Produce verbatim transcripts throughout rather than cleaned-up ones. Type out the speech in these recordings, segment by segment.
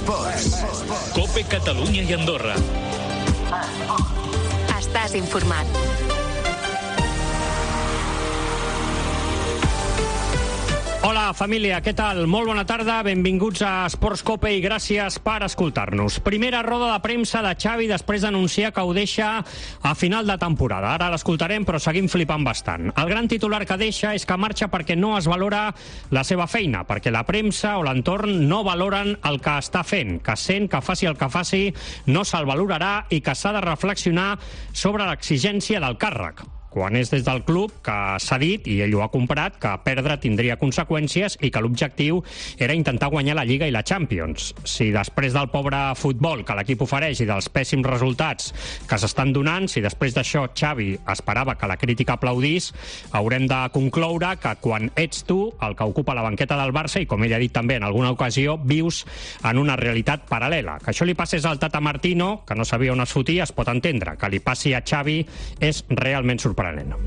Esports. Cope Catalunya i Andorra. Estàs informat. Hola, família, què tal? Molt bona tarda, benvinguts a Esports Cope i gràcies per escoltar-nos. Primera roda de premsa de Xavi després d'anunciar que ho deixa a final de temporada. Ara l'escoltarem, però seguim flipant bastant. El gran titular que deixa és que marxa perquè no es valora la seva feina, perquè la premsa o l'entorn no valoren el que està fent, que sent que faci el que faci no se'l valorarà i que s'ha de reflexionar sobre l'exigència del càrrec. Quan és des del club que s'ha dit, i ell ho ha comprat, que perdre tindria conseqüències i que l'objectiu era intentar guanyar la Lliga i la Champions. Si després del pobre futbol que l'equip ofereix i dels pèssims resultats que s'estan donant, si després d'això Xavi esperava que la crítica aplaudís, haurem de concloure que quan ets tu el que ocupa la banqueta del Barça, i com ell ha dit també en alguna ocasió, vius en una realitat paral·lela. Que això li passés al Tata Martino, que no sabia on es fotia, es pot entendre. Que li passi a Xavi és realment sorprenent.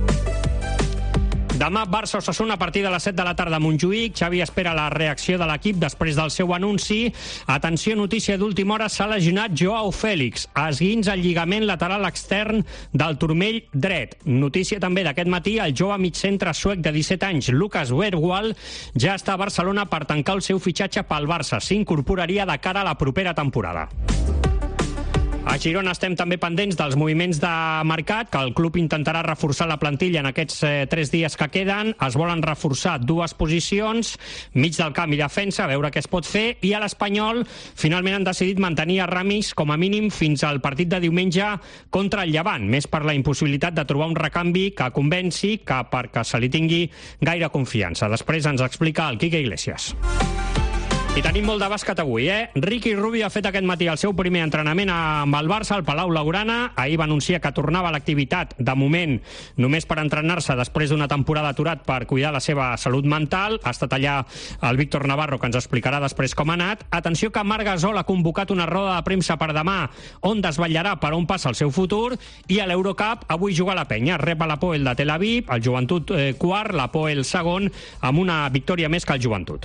Demà Barça-Osasuna a partir de les set de la tarda a Montjuïc. Xavi espera la reacció de l'equip després del seu anunci. Atenció, notícia d'última hora, s'ha lesionat Joao Félix. Esguins al lligament lateral extern del turmell dret. Notícia també d'aquest matí, el jove migcentre suec de disset anys, Lucas Bergwall, ja està a Barcelona per tancar el seu fitxatge pel Barça. S'incorporaria de cara a la propera temporada. A Girona estem també pendents dels moviments de mercat, que el club intentarà reforçar la plantilla en aquests eh, tres dies que queden. Es volen reforçar dues posicions, mig del camp i defensa, a veure què es pot fer. I a l'Espanyol finalment han decidit mantenir a Ramis com a mínim fins al partit de diumenge contra el Llevant, més per la impossibilitat de trobar un recanvi que convenci que perquè se li tingui gaire confiança. Després ens explica el Quique Iglesias. I tenim molt de bàsquet avui, eh? Ricky Rubio ha fet aquest matí el seu primer entrenament amb el Barça, al Palau Blaugrana. Ahir va anunciar que tornava a l'activitat, de moment, només per entrenar-se després d'una temporada aturat per cuidar la seva salut mental. Ha estat allà el Víctor Navarro, que ens explicarà després com ha anat. Atenció que Marc Gasol ha convocat una roda de premsa per demà, on desvetllarà per on passa el seu futur. I a l'Eurocup avui juga la penya. Rep a l'Apoel de Tel Aviv, el Joventut eh, quart, l'Apoel segon, amb una victòria més que el Joventut.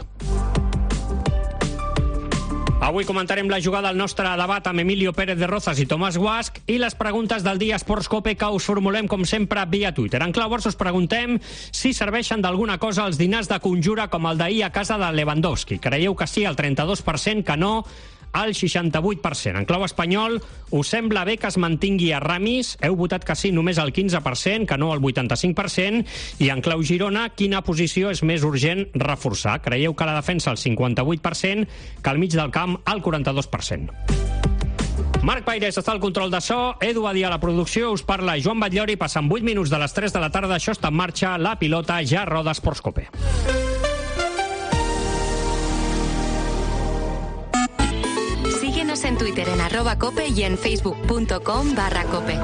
Avui comentarem la jugada al nostre debat amb Emilio Pérez de Rozas i Tomàs Guasch i les preguntes del dia Esports Cope que us formulem, com sempre, via Twitter. En clau Barça us preguntem si serveixen d'alguna cosa els dinars de conjura com el d'ahir a casa de Lewandowski. Creieu que sí, el trenta-dos per cent, que no, al seixanta-vuit per cent. En clau espanyol, us sembla bé que es mantingui a Ramis? Heu votat que sí només el quinze per cent, que no el vuitanta-cinc per cent. I en clau Girona, quina posició és més urgent reforçar? Creieu que la defensa el cinquanta-vuit per cent, que al mig del camp el quaranta-dos per cent. Marc Paires està al control de so, Edu Badia a la producció, us parla Joan Batllori, passant vuit minuts de les tres de la tarda, això està en marxa, la pilota ja roda Esports Cope. Síguenos en Twitter en arroba cope y en facebook.com barra cope.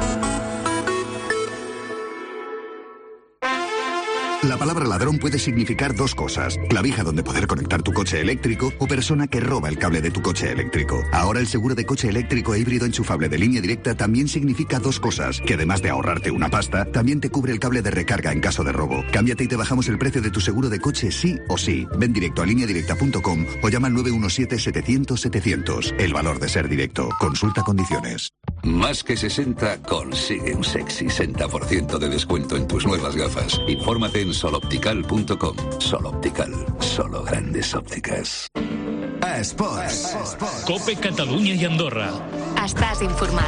La palabra ladrón puede significar dos cosas: clavija donde poder conectar tu coche eléctrico o persona que roba el cable de tu coche eléctrico. Ahora el seguro de coche eléctrico e híbrido enchufable de Línea Directa también significa dos cosas, que además de ahorrarte una pasta, también te cubre el cable de recarga en caso de robo. Cámbiate y te bajamos el precio de tu seguro de coche sí o sí. Ven directo a línea directa punto com o llama al nueve uno siete, setecientos, setecientos. El valor de ser directo. Consulta condiciones. Más que sesenta consigue un sexy sesenta por ciento de descuento en tus nuevas gafas. Infórmate en sol optical punto com. Sol Optical, solo grandes ópticas. Esports. Cope Catalunya i Andorra. Estàs informat.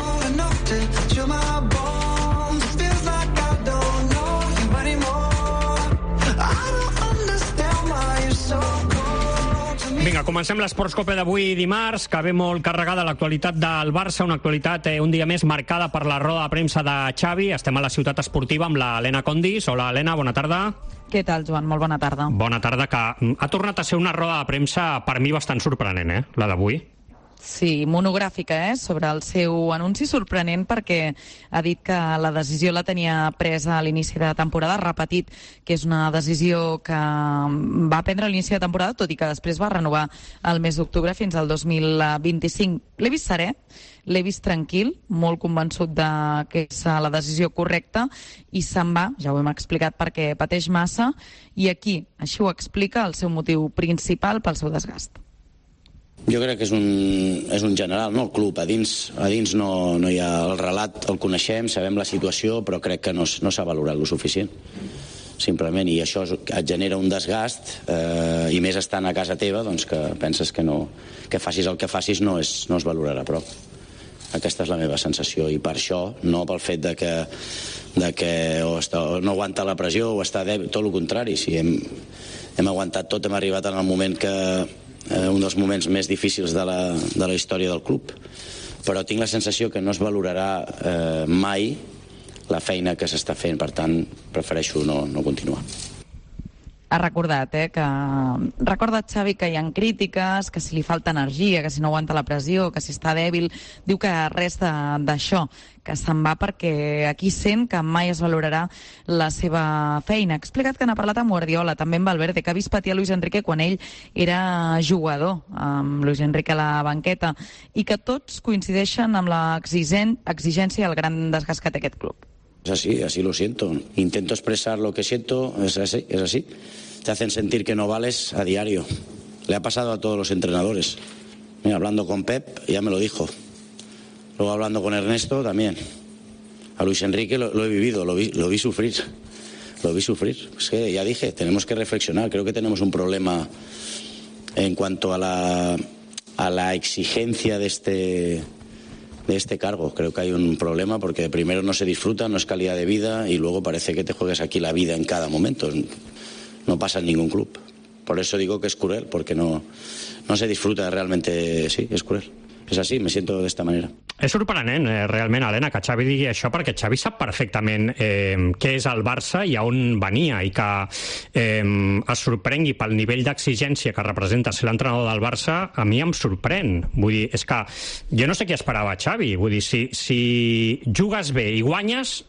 Vinga, comencem l'Esports Cope d'avui dimarts, que ve molt carregada l'actualitat del Barça, una actualitat eh, un dia més marcada per la roda de premsa de Xavi. Estem a la ciutat esportiva amb la Helena Condis. Hola, Helena, bona tarda. Què tal, Joan? Molt bona tarda. Bona tarda, que ha tornat a ser una roda de premsa per mi bastant sorprenent, eh, la d'avui. Sí, monogràfica, eh, sobre el seu anunci, sorprenent perquè ha dit que la decisió la tenia presa a l'inici de temporada, ha repetit que és una decisió que va prendre a l'inici de temporada, tot i que després va renovar el mes d'octubre fins al dos mil vint-i-cinc. L'he vist serè, l'he vist tranquil, molt convençut de que és la decisió correcta i se'n va, ja ho hem explicat, perquè pateix massa i aquí, així ho explica, el seu motiu principal pel seu desgast. Jo crec que és un, és un general, no el club. A dins, a dins no, no hi ha el relat, el coneixem, sabem la situació, però crec que no, no s'ha valorat lo suficient. Simplement, i això et genera un desgast, eh, i més estant a casa teva, doncs que penses que, no, que facis el que facis no es, no es valorarà prou. Aquesta és la meva sensació, i per això, no pel fet de que, de que o està, o no aguanta la pressió o està dèbil, tot el contrari. Si hem, hem aguantat tot, hem arribat en el moment que eh, un dels moments més difícils de la, de la història del club, però tinc la sensació que no es valorarà eh, mai la feina que s'està fent, per tant prefereixo no, no continuar. Ha recordat, eh, que recorda Xavi que hi ha crítiques, que si li falta energia, que si no aguanta la pressió, que si està dèbil, diu que res d'això, que se'n va perquè aquí sent que mai es valorarà la seva feina. Ha explicat que n'ha parlat amb Guardiola, també amb Valverde, que ha vist patir a Luis Enrique quan ell era jugador, amb Luis Enrique a la banqueta, i que tots coincideixen amb l'exigència i el gran desgast que té aquest club. Es así, así lo siento. Intento expresar lo que siento, es así, es así. Te hacen sentir que no vales a diario. Le ha pasado a todos los entrenadores. Mira, hablando con Pep, ya me lo dijo. Luego hablando con Ernesto, también. A Luis Enrique lo, lo he vivido, lo vi, lo vi sufrir. Lo vi sufrir. Es que ya dije, tenemos que reflexionar. Creo que tenemos un problema en cuanto a la, a la exigencia de este... de este cargo. Creo que hay un problema porque primero no se disfruta, no es calidad de vida, y luego parece que te juegues aquí la vida en cada momento. No pasa en ningún club. Por eso digo que es cruel, porque no, no se disfruta realmente. Sí, es cruel. És així, me siento de esta manera. És sorprenent, eh, realment, Helena, que Xavi digui això, perquè Xavi sap perfectament eh, què és el Barça i a on venia, i que eh, es sorprengui pel nivell d'exigència que representa ser l'entrenador del Barça, a mi em sorprèn. Vull dir, és que jo no sé què esperava Xavi. Vull dir, si, si jugues bé i guanyes,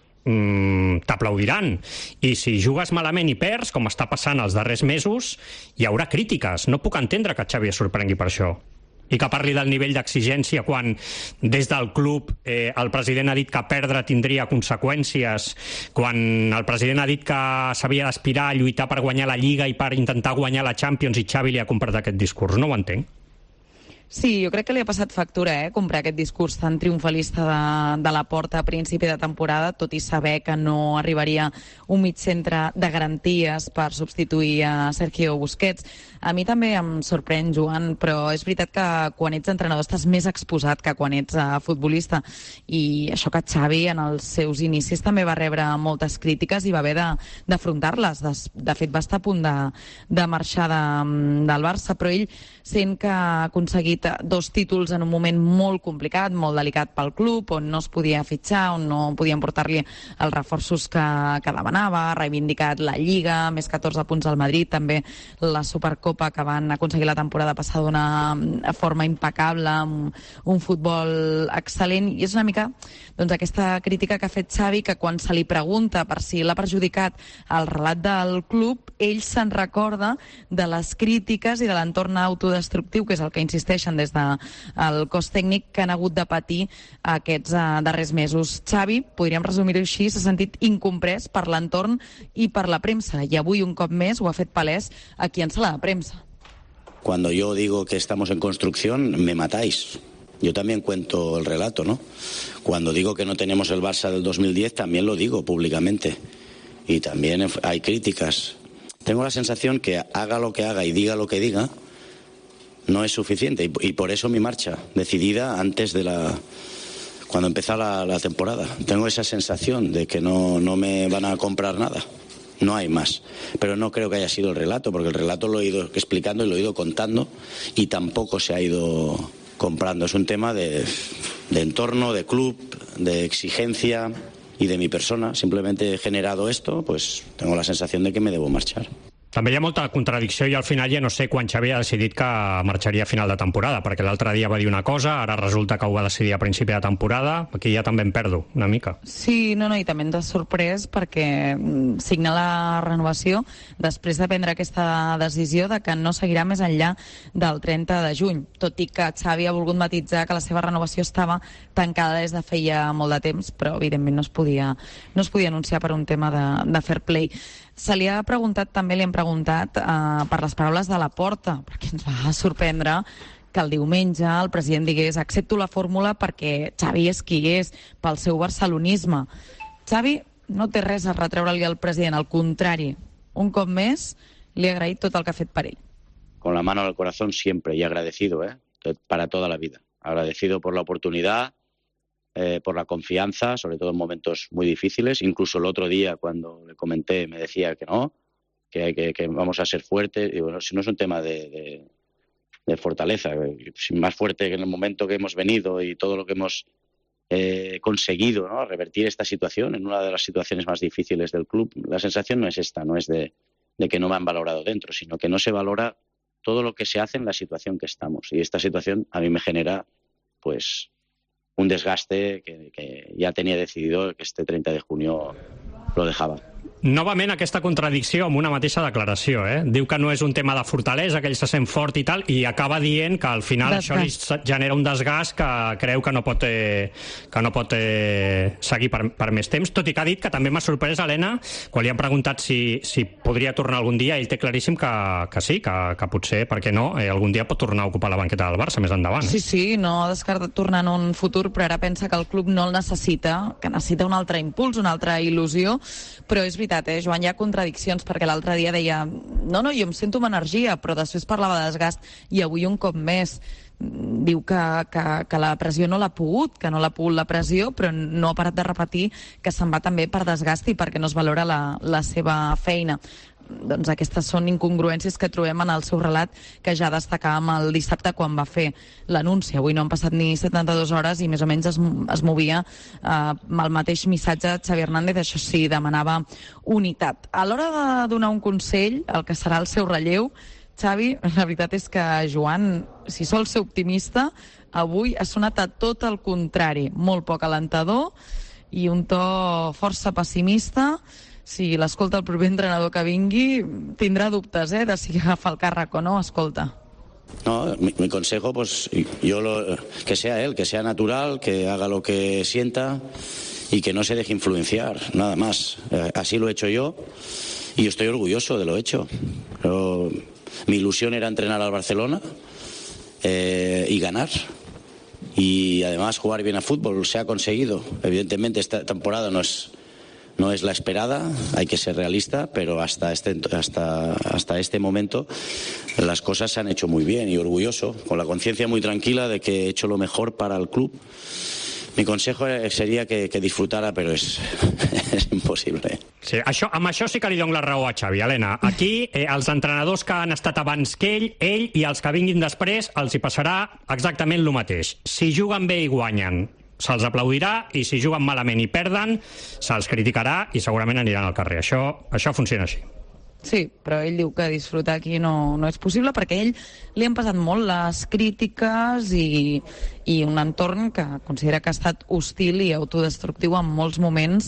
mm, t'aplaudiran. I si jugues malament i perds, com està passant els darrers mesos, hi haurà crítiques. No puc entendre que Xavi es sorprengui per això. I que parli del nivell d'exigència quan des del club eh, el president ha dit que perdre tindria conseqüències, quan el president ha dit que s'havia d'aspirar a lluitar per guanyar la Lliga i per intentar guanyar la Champions, i Xavi li ha comprat aquest discurs. No ho entenc. Sí, jo crec que li ha passat factura, eh, comprar aquest discurs tan triomfalista de, de la Porta a principi de temporada, tot i saber que no arribaria un mig centre de garanties per substituir a Sergio Busquets. A mi també em sorprèn, Joan, però és veritat que quan ets entrenador estàs més exposat que quan ets uh, futbolista, i això que Xavi en els seus inicis també va rebre moltes crítiques i va haver d'afrontar-les. De, de fet, va estar a punt de, de marxar de, del Barça, però ell sent que ha aconseguit dos títols en un moment molt complicat, molt delicat pel club, on no es podia fitxar, on no podien portar-li els reforços que, que demanava, ha reivindicat la Lliga, més catorze punts al Madrid, també la Supercopa que van aconseguir la temporada passada d'una forma impecable, amb un futbol excel·lent, i és una mica doncs, aquesta crítica que ha fet Xavi, que quan se li pregunta per si l'ha perjudicat el relat del club, ell se'n recorda de les crítiques i de l'entorn autodestructiu, que és el que insisteixen des del cos tècnic, que han hagut de patir aquests uh, darrers mesos. Xavi, podríem resumir-ho així, s'ha sentit incomprès per l'entorn i per la premsa, i avui un cop més ho ha fet palès aquí en sala de premsa. Cuando yo digo que estamos en construcción, me matáis. Yo también cuento el relato, ¿no? Cuando digo que no tenemos el Barça del dos mil diez, también lo digo públicamente. Y también hay críticas. Tengo la sensación que haga lo que haga y diga lo que diga, no es suficiente. Y, y por eso mi marcha, decidida antes de la... cuando empezó la, la temporada. Tengo esa sensación de que no, no me van a comprar nada. No hay más. Pero no creo que haya sido el relato, porque el relato lo he ido explicando y lo he ido contando, y tampoco se ha ido comprando. Es un tema de, de entorno, de club, de exigencia y de mi persona. Simplemente he generado esto, pues tengo la sensación de que me debo marchar. També hi ha molta contradicció, i al final ja no sé quan Xavi ha decidit que marxaria a final de temporada, perquè l'altre dia va dir una cosa, ara resulta que ho va decidir a principi de temporada. Aquí ja també em perdo una mica. Sí, no, no, i també ens ha sorprès perquè signa la renovació després de prendre aquesta decisió de que no seguirà més enllà del trenta de juny, tot i que Xavi ha volgut matitzar que la seva renovació estava tancada des de feia molt de temps, però evidentment no es podia, no es podia anunciar per un tema de, de fair play. Se li ha preguntat, també li hem preguntat, eh, per les paraules de la Porta, perquè ens va sorprendre que el diumenge el president digués accepto la fórmula perquè Xavi és qui és, pel seu barcelonisme. Xavi no té res a retreure-li al president, al contrari, un cop més li ha agraït tot el que ha fet per ell. Con la mano en el corazón siempre y agradecido, ¿eh? Para toda la vida. Agradecido por la oportunidad, eh, por la confianza, sobre todo en momentos muy difíciles. Incluso el otro día, cuando le comenté, me decía que no, que, hay que, que vamos a ser fuertes. Y bueno, si no es un tema de, de, de fortaleza, más fuerte que en el momento que hemos venido y todo lo que hemos eh, conseguido, ¿no? Revertir esta situación en una de las situaciones más difíciles del club. La sensación no es esta, no es de, de que no me han valorado dentro, sino que no se valora todo lo que se hace en la situación que estamos. Y esta situación a mí me genera, pues, un desgaste que, que ja tenia decidido que este treinta de junio lo dejava. Novament aquesta contradicció amb una mateixa declaració, eh? Diu que no és un tema de fortalesa, que ell se sent fort i tal, i acaba dient que al final desgast. Això li genera un desgast que creu que no pot, eh, que no pot eh, seguir per, per més temps, tot i que ha dit que també m'ha sorprès, Helena, quan li han preguntat si, si podria tornar algun dia, ell té claríssim que, que sí, que, que potser, per què no, eh, algun dia pot tornar a ocupar la banqueta del Barça més endavant. Eh? Sí, sí, no ha descartat tornar en un futur, però ara pensa que el club no el necessita, que necessita un altre impuls, una altra il·lusió, però és veritat, eh, Joan, hi ha contradiccions, perquè l'altre dia deia no, no, jo em sento amb energia, però després parlava de desgast, i avui un cop més diu que, que, que la pressió no l'ha pogut, que no l'ha pogut la pressió, però no ha parat de repetir que se'n va també per desgast i perquè no es valora la, la seva feina. Doncs aquestes són incongruències que trobem en el seu relat, que ja destacàvem el dissabte quan va fer l'anunci. Avui no han passat ni setanta-dues hores i més o menys es, es movia eh, amb el mateix missatge Xavi Hernández, això sí, demanava unitat. A l'hora de donar un consell, el que serà el seu relleu, Xavi, la veritat és que Joan, si sol ser optimista, avui ha sonat a tot el contrari, molt poc alentador i un to força pessimista. Si l'escolta el proper entrenador que vingui, tindrà dubtes, eh, de si agafa el càrrec o no, escolta. No, mi, mi consejo, pues, yo lo, que sea él, que sea natural, que haga lo que sienta y que no se deje influenciar, nada más. Eh, así lo he hecho yo y estoy orgulloso de lo hecho. Pero mi ilusión era entrenar al Barcelona eh, y ganar. Y además jugar bien a fútbol, se ha conseguido. Evidentemente esta temporada no es... No es la esperada, hay que ser realista, pero hasta este, hasta, hasta este momento las cosas se han hecho muy bien y orgulloso, con la conciencia muy tranquila de que he hecho lo mejor para el club. Mi consejo seria que, que disfrutara, però és, és impossible. Sí, això, amb això sí que li dono la raó a Xavi, Helena. Aquí, eh, els entrenadors que han estat abans que ell, ell i els que vinguin després, els hi passarà exactament el mateix. Si juguen bé i guanyen, se'ls aplaudirà, i si juguen malament i perden, se'ls criticarà i segurament aniran al carrer. Això, això funciona així. Sí, però ell diu que disfrutar aquí no, no és possible perquè a ell li han passat molt les crítiques i, i un entorn que considera que ha estat hostil i autodestructiu en molts moments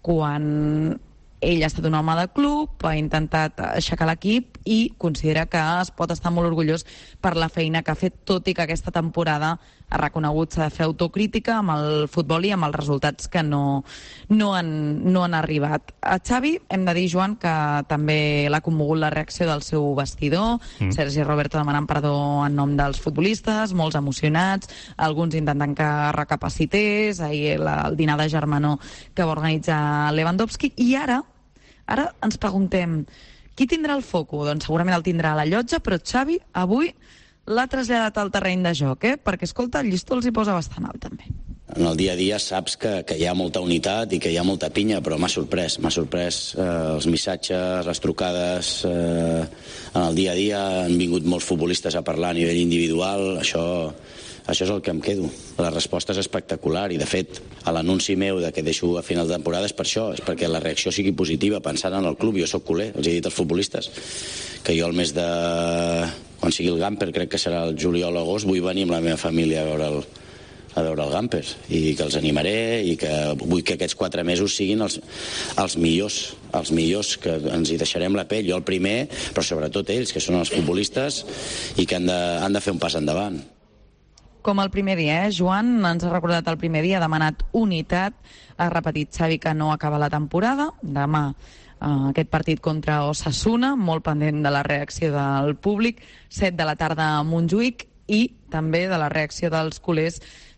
quan ell ha estat un home de club, ha intentat aixecar l'equip i considera que es pot estar molt orgullós per la feina que ha fet, tot i que aquesta temporada ha reconegut s'ha de fer autocrítica amb el futbol i amb els resultats que no, no, han, no han arribat. A Xavi hem de dir, Joan, que també l'ha commogut la reacció del seu vestidor, mm. Sergi Roberto demanant perdó en nom dels futbolistes, molts emocionats, alguns intentant que recapacités, ahir el, el dinar de germanor que va organitzar Lewandowski, i ara Ara ens preguntem, qui tindrà el foco? Doncs segurament el tindrà a la llotja, però Xavi avui l'ha traslladat al terreny de joc, eh? Perquè, escolta, el llistó els hi posa bastant alt, també. En el dia a dia saps que, que hi ha molta unitat i que hi ha molta pinya, però m'ha sorprès. M'ha sorprès eh, els missatges, les trucades. Eh, en el dia a dia han vingut molts futbolistes a parlar a nivell individual. Això... Això és el que em quedo. La resposta és espectacular i, de fet, a l'anunci meu de que deixo a final de temporada és per això, és perquè la reacció sigui positiva, pensant en el club. Jo sóc culer, els he dit als futbolistes que jo el mes de... quan sigui el Gamper, crec que serà el juliol o agost, vull venir amb la meva família a veure el, a veure el Gamper i que els animaré i que vull que aquests quatre mesos siguin els, els millors, els millors, que ens hi deixarem la pell, jo el primer, però sobretot ells, que són els futbolistes i que han de, han de fer un pas endavant. Com el primer dia, eh? Joan ens ha recordat el primer dia, ha demanat unitat, ha repetit Xavi que no acaba la temporada, demà eh, aquest partit contra Osasuna, molt pendent de la reacció del públic, set de la tarda a Montjuïc, i també de la reacció dels culers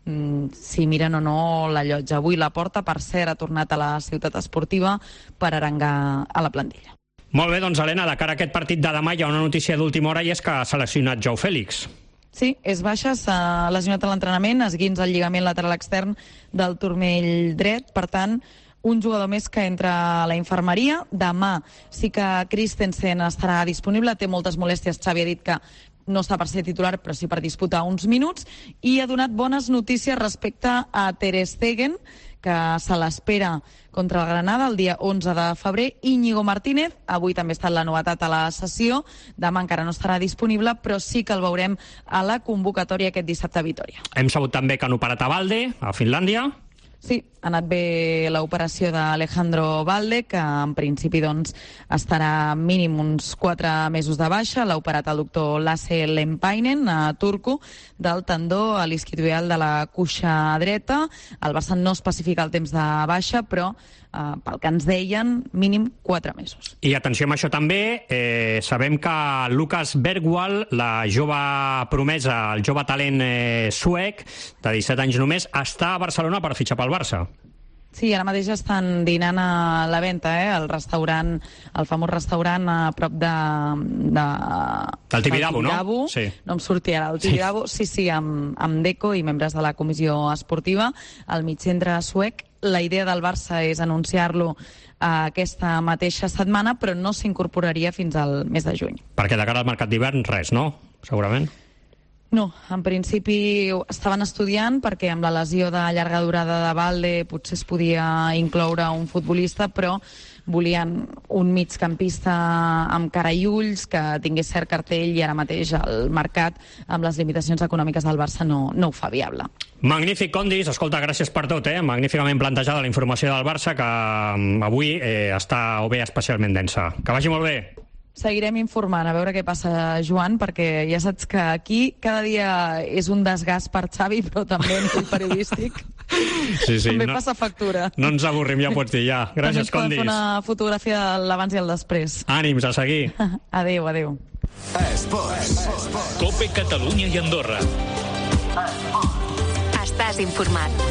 si miren o no la llotja. Avui la Porta, per cert, ha tornat a la ciutat esportiva per arengar a la plantilla. Molt bé, doncs, Helena, de cara a aquest partit de demà hi ha una notícia d'última hora i és que ha seleccionat Joao Fèlix. Sí, és baixa, s'ha lesionat a l'entrenament, esguins al lligament lateral extern del turmell dret, per tant, un jugador més que entra a la infermeria. Demà sí que Christensen estarà disponible, té moltes molèsties, Xavi ha dit que no està per ser titular, però sí per disputar uns minuts, i ha donat bones notícies respecte a Ter Stegen, que se l'espera contra el Granada el dia onze de febrer. Íñigo Martínez, avui també ha estat la novetat a la sessió, demà encara no estarà disponible, però sí que el veurem a la convocatòria aquest dissabte a Vitoria. Hem sabut també que han operat a Valde, a Finlàndia. Sí, ha anat bé l'operació d'Alejandro Valde, que en principi doncs, estarà mínim uns quatre mesos de baixa. L'ha operat el doctor Lasse Lempainen, a Turku, del tendó a l'isquiotibial de la cuixa dreta. El Barça no especifica el temps de baixa, però eh, pel que ens deien, mínim quatre mesos. I atenció amb això també, eh, sabem que Lucas Bergwall, la jove promesa, el jove talent eh, suec, de disset anys només, està a Barcelona per fitxar pel Barça. Sí, ara mateix estan dinant a la venta, eh? El restaurant, el famós restaurant a prop de... de del Tibidabo, del Tibidabo, no? Sí. No em sortia ara, el Tibidabo, sí, sí, sí amb, amb Deco i membres de la comissió esportiva, al mitjcentre suec. La idea del Barça és anunciar-lo aquesta mateixa setmana, però no s'incorporaria fins al mes de juny. Perquè de cara al mercat d'hivern, res, no? Segurament. No, en principi estaven estudiant perquè amb la lesió de llarga durada de Valde potser es podia incloure un futbolista, però volien un migcampista amb cara i ulls, que tingués cert cartell, i ara mateix el mercat, amb les limitacions econòmiques del Barça, no, no ho fa viable. Magnífic, Condis. Escolta, gràcies per tot, eh? Magníficament plantejada la informació del Barça, que avui eh, està o bé especialment densa. Que vagi molt bé. Seguirem informant, a veure què passa, Joan, perquè ja saps que aquí cada dia és un desgast per Xavi, però també a nivell periodístic sí, sí, també no, passa factura. No ens avorrim, ja pots dir, ja. Gràcies, Condis. També ens poden fer una fotografia de l'abans i el després. Ànims, a seguir. Adéu, adéu. Esports. Cope Catalunya i Andorra. Estàs informat.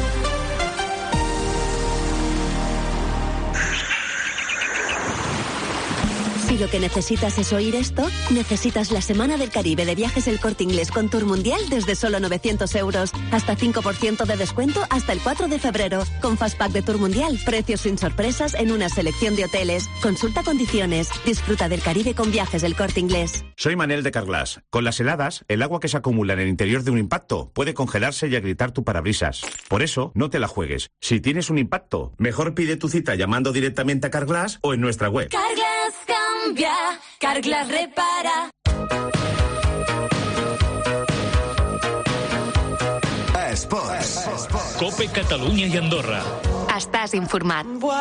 Si lo que necesitas es oír esto, necesitas la Semana del Caribe de Viajes El Corte Inglés con Tour Mundial desde solo novecientos euros. Hasta cinco por ciento de descuento hasta el cuatro de febrero. Con Fastpack de Tour Mundial, precios sin sorpresas en una selección de hoteles. Consulta condiciones. Disfruta del Caribe con Viajes El Corte Inglés. Soy Manel de Carglass. Con las heladas, el agua que se acumula en el interior de un impacto puede congelarse y agrietar tu parabrisas. Por eso, no te la juegues. Si tienes un impacto, mejor pide tu cita llamando directamente a Carglass o en nuestra web. Carglass cambia, Carglass repara. Esports. Cope Catalunya i Andorra. Estàs informat.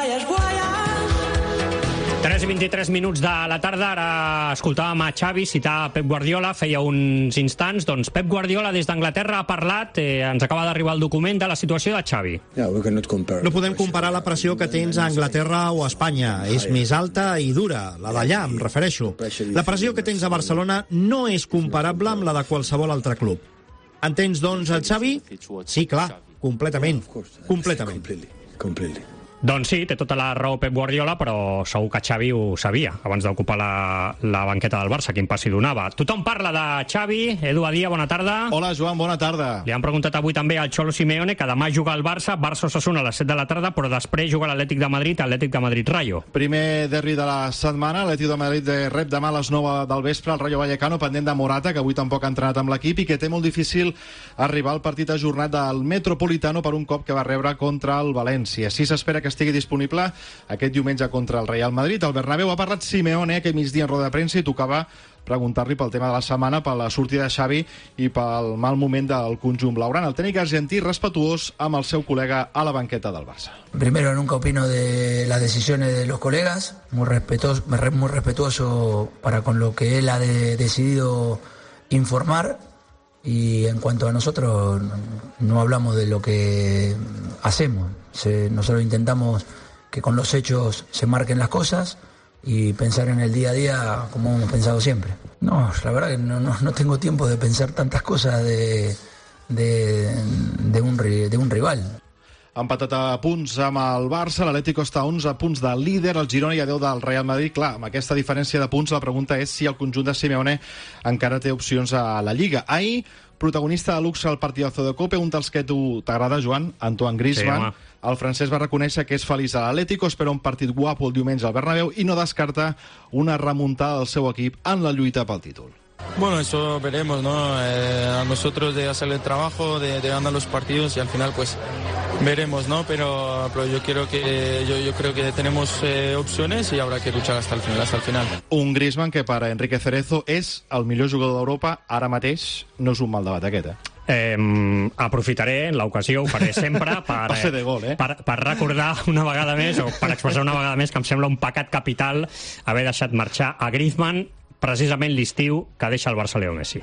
tres i vint-i-tres minuts de la tarda. Ara escoltàvem a Xavi citar Pep Guardiola, feia uns instants. Doncs Pep Guardiola des d'Anglaterra ha parlat, eh, ens acaba d'arribar el document de la situació de Xavi. No podem comparar la pressió que tens a Anglaterra o a Espanya. És més alta i dura, la d'allà, em refereixo. La pressió que tens a Barcelona no és comparable amb la de qualsevol altre club. Entens, doncs, el Xavi? Sí, clar, completament. Completament. Doncs sí, té tota la raó Pep Guardiola, però segur que Xavi ho sabia abans d'ocupar la, la banqueta del Barça, quin pas hi donava. Tothom parla de Xavi. Edu Badia, bona tarda. Hola, Joan, bona tarda. Li han preguntat avui també al Cholo Simeone, que demà juga al Barça, Barça-Osasuna a les set de la tarda, però després juga l'Atlètic de Madrid, Atlètic de Madrid-Rayo. Primer derbi de la setmana, l'Atlètic de Madrid rep demà a les nou del vespre el Rayo Vallecano, pendent de Morata, que avui tampoc ha entrenat amb l'equip i que té molt difícil arribar al partit ajornat del Metropolitano per un cop que va rebre contra el València. Sí s'espera que estigui disponible aquest diumenge contra el Real Madrid. El Bernabéu ha parlat Simeone aquest migdia en roda de premsa i tocava preguntar-li pel tema de la setmana, per la sortida de Xavi i pel mal moment del conjunt blaugrana. El tècnic argentí respetuós amb el seu col·lega a la banqueta del Barça. Primero, nunca opino de las decisiones de los colegas, muy respetuoso, muy respetuoso para con lo que él ha de, decidido informar, y en cuanto a nosotros no hablamos de lo que hacemos. Se, nosotros intentamos que con los hechos se marquen las cosas y pensar en el día a día como hemos pensado siempre. No, la verdad que no, no, no tengo tiempo de pensar tantas cosas de, de, de, un, de un rival. Empatat a punts amb el Barça, l'Atlético està a onze punts del líder, el Girona i a deu del Real Madrid. Clar, amb aquesta diferència de punts, la pregunta és si el conjunt de Simeone encara té opcions a la Lliga. Ahir, protagonista de luxe al partidazo de Copa, un dels que tu t'agrada, Joan, Antoine Griezmann. Sí, el francès va reconèixer que és feliç a l'Atlético, espera un partit guapo el diumenge al Bernabéu i no descarta una remuntada del seu equip en la lluita pel títol. Bueno, eso veremos, ¿no? Eh, a nosotros de hacer el trabajo, de, de ganar los partidos y al final pues veremos, ¿no? Pero, pero yo quiero que yo, yo creo que tenemos eh, opciones y habrá que luchar hasta el final, hasta el final. Un Griezmann que per a Enrique Cerezo és el millor jugador d'Europa, ara mateix no és un mal debat aquest, eh? Eh, aprofitaré l'ocasió, ho faré sempre per, Passe de gol, eh? per, per recordar una vegada més o per expressar una vegada més que em sembla un pecat capital haver deixat marxar a Griezmann precisament l'estiu que deixa el Barça Leo Messi.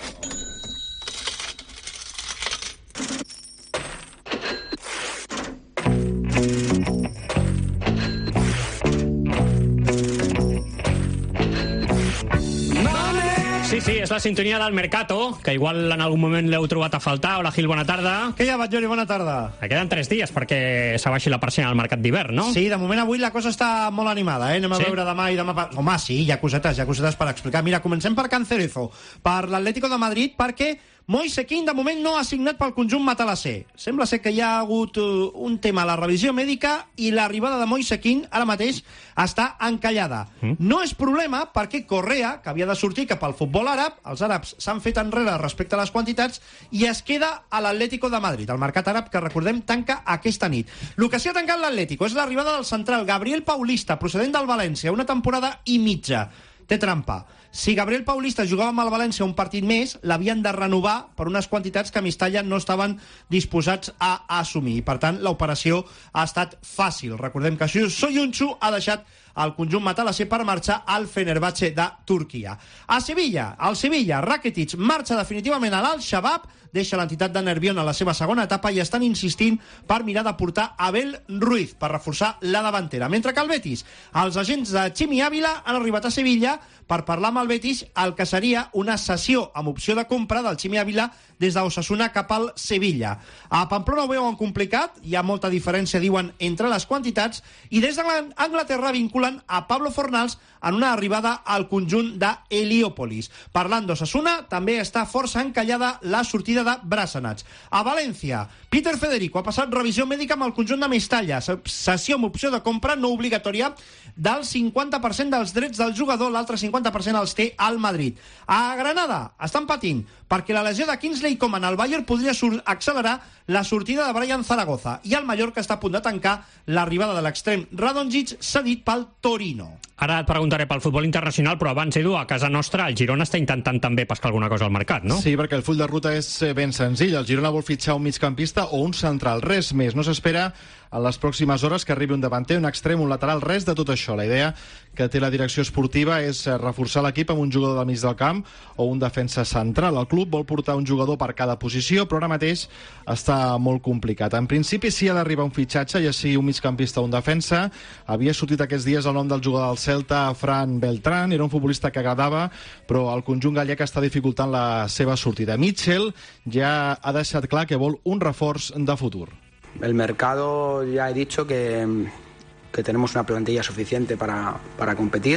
Sí, sí, és la sintonia del Mercato, que igual en algun moment l'heu trobat a faltar. Hola, Gil, bona tarda. Què hi ha, Batllori? Bona tarda. Queden tres dies perquè s'abaixi la persiana al mercat d'hivern, no? Sí, de moment avui la cosa està molt animada, eh? Anem a sí? veure demà i demà... Home, sí, hi ha cosetes, hi ha cosetes per explicar. Mira, comencem per Can Cerezo, per l'Atlético de Madrid, perquè Moise Kean de moment no ha signat pel conjunt matalasser. Sembla ser que hi ha hagut uh, un tema a la revisió mèdica i l'arribada de Moise Kean ara mateix està encallada. Mm. No és problema perquè Correa, que havia de sortir cap al futbol àrab, els àrabs s'han fet enrere respecte a les quantitats i es queda a l'Atlético de Madrid. El mercat àrab, que recordem, tanca aquesta nit. El que sí ha tancat l'Atlético és l'arribada del central Gabriel Paulista, procedent del València, una temporada i mitja. Té trampa. Si Gabriel Paulista jugava amb el València un partit més, l'havien de renovar per unes quantitats que a Mestalla no estaven disposats a assumir. Per tant, l'operació ha estat fàcil. Recordem que Soyuncu ha deixat el conjunt matalasser per marxar al Fenerbahçe de Turquia. A Sevilla, al Sevilla, Rakitic marxa definitivament a l'Al-Shabaab, deixa l'entitat de Nervión a la seva segona etapa i estan insistint per mirar de portar Abel Ruiz per reforçar la davantera. Mentre que el Betis, els agents de Chimi Ávila han arribat a Sevilla per parlar amb el Betis el que seria una cessió amb opció de compra del Chimi Ávila des d'Osasuna cap al Sevilla. A Pamplona ho veuen complicat, hi ha molta diferència, diuen, entre les quantitats, i des d'Anglaterra vinculen a Pablo Fornals en una arribada al conjunt de Heliópolis. Parlant d'Osasuna, també està força encallada la sortida de Brassanats. A València, Peter Federico ha passat revisió mèdica amb el conjunt de Mestalla, sessió amb opció de compra no obligatòria del cinquanta per cent dels drets del jugador, l'altre cinquanta per cent els té al Madrid. A Granada estan patint perquè la lesió de Kingsley Coman al Bayern podria accelerar la sortida de Brian Zaragoza i el Mallorca està a punt de tancar l'arribada de l'extrem Radonjic cedit pel Torino. Ara et preguntaré pel futbol internacional, però abans, Edu, a casa nostra el Girona està intentant també pescar alguna cosa al mercat, no? Sí, perquè el full de ruta és ben senzill. El Girona vol fitxar un migcampista o un central, res més. No s'espera en les pròximes hores que arribi un davanter, un extrem, un lateral, res de tot això. La idea que té la direcció esportiva és reforçar l'equip amb un jugador del mig del camp o un defensa central. El club vol portar un jugador per cada posició, però ara mateix està molt complicat. En principi sí ha d'arribar un fitxatge, ja sigui un migcampista o un defensa. Havia sortit aquests dies el nom del jugador del Celta, Fran Beltrán, era un futbolista que agradava, però el conjunt gallec està dificultant la seva sortida. Mitchell ja ha deixat clar que vol un reforç de futur. El mercado, ya he dicho que, que tenemos una plantilla suficiente para, para competir.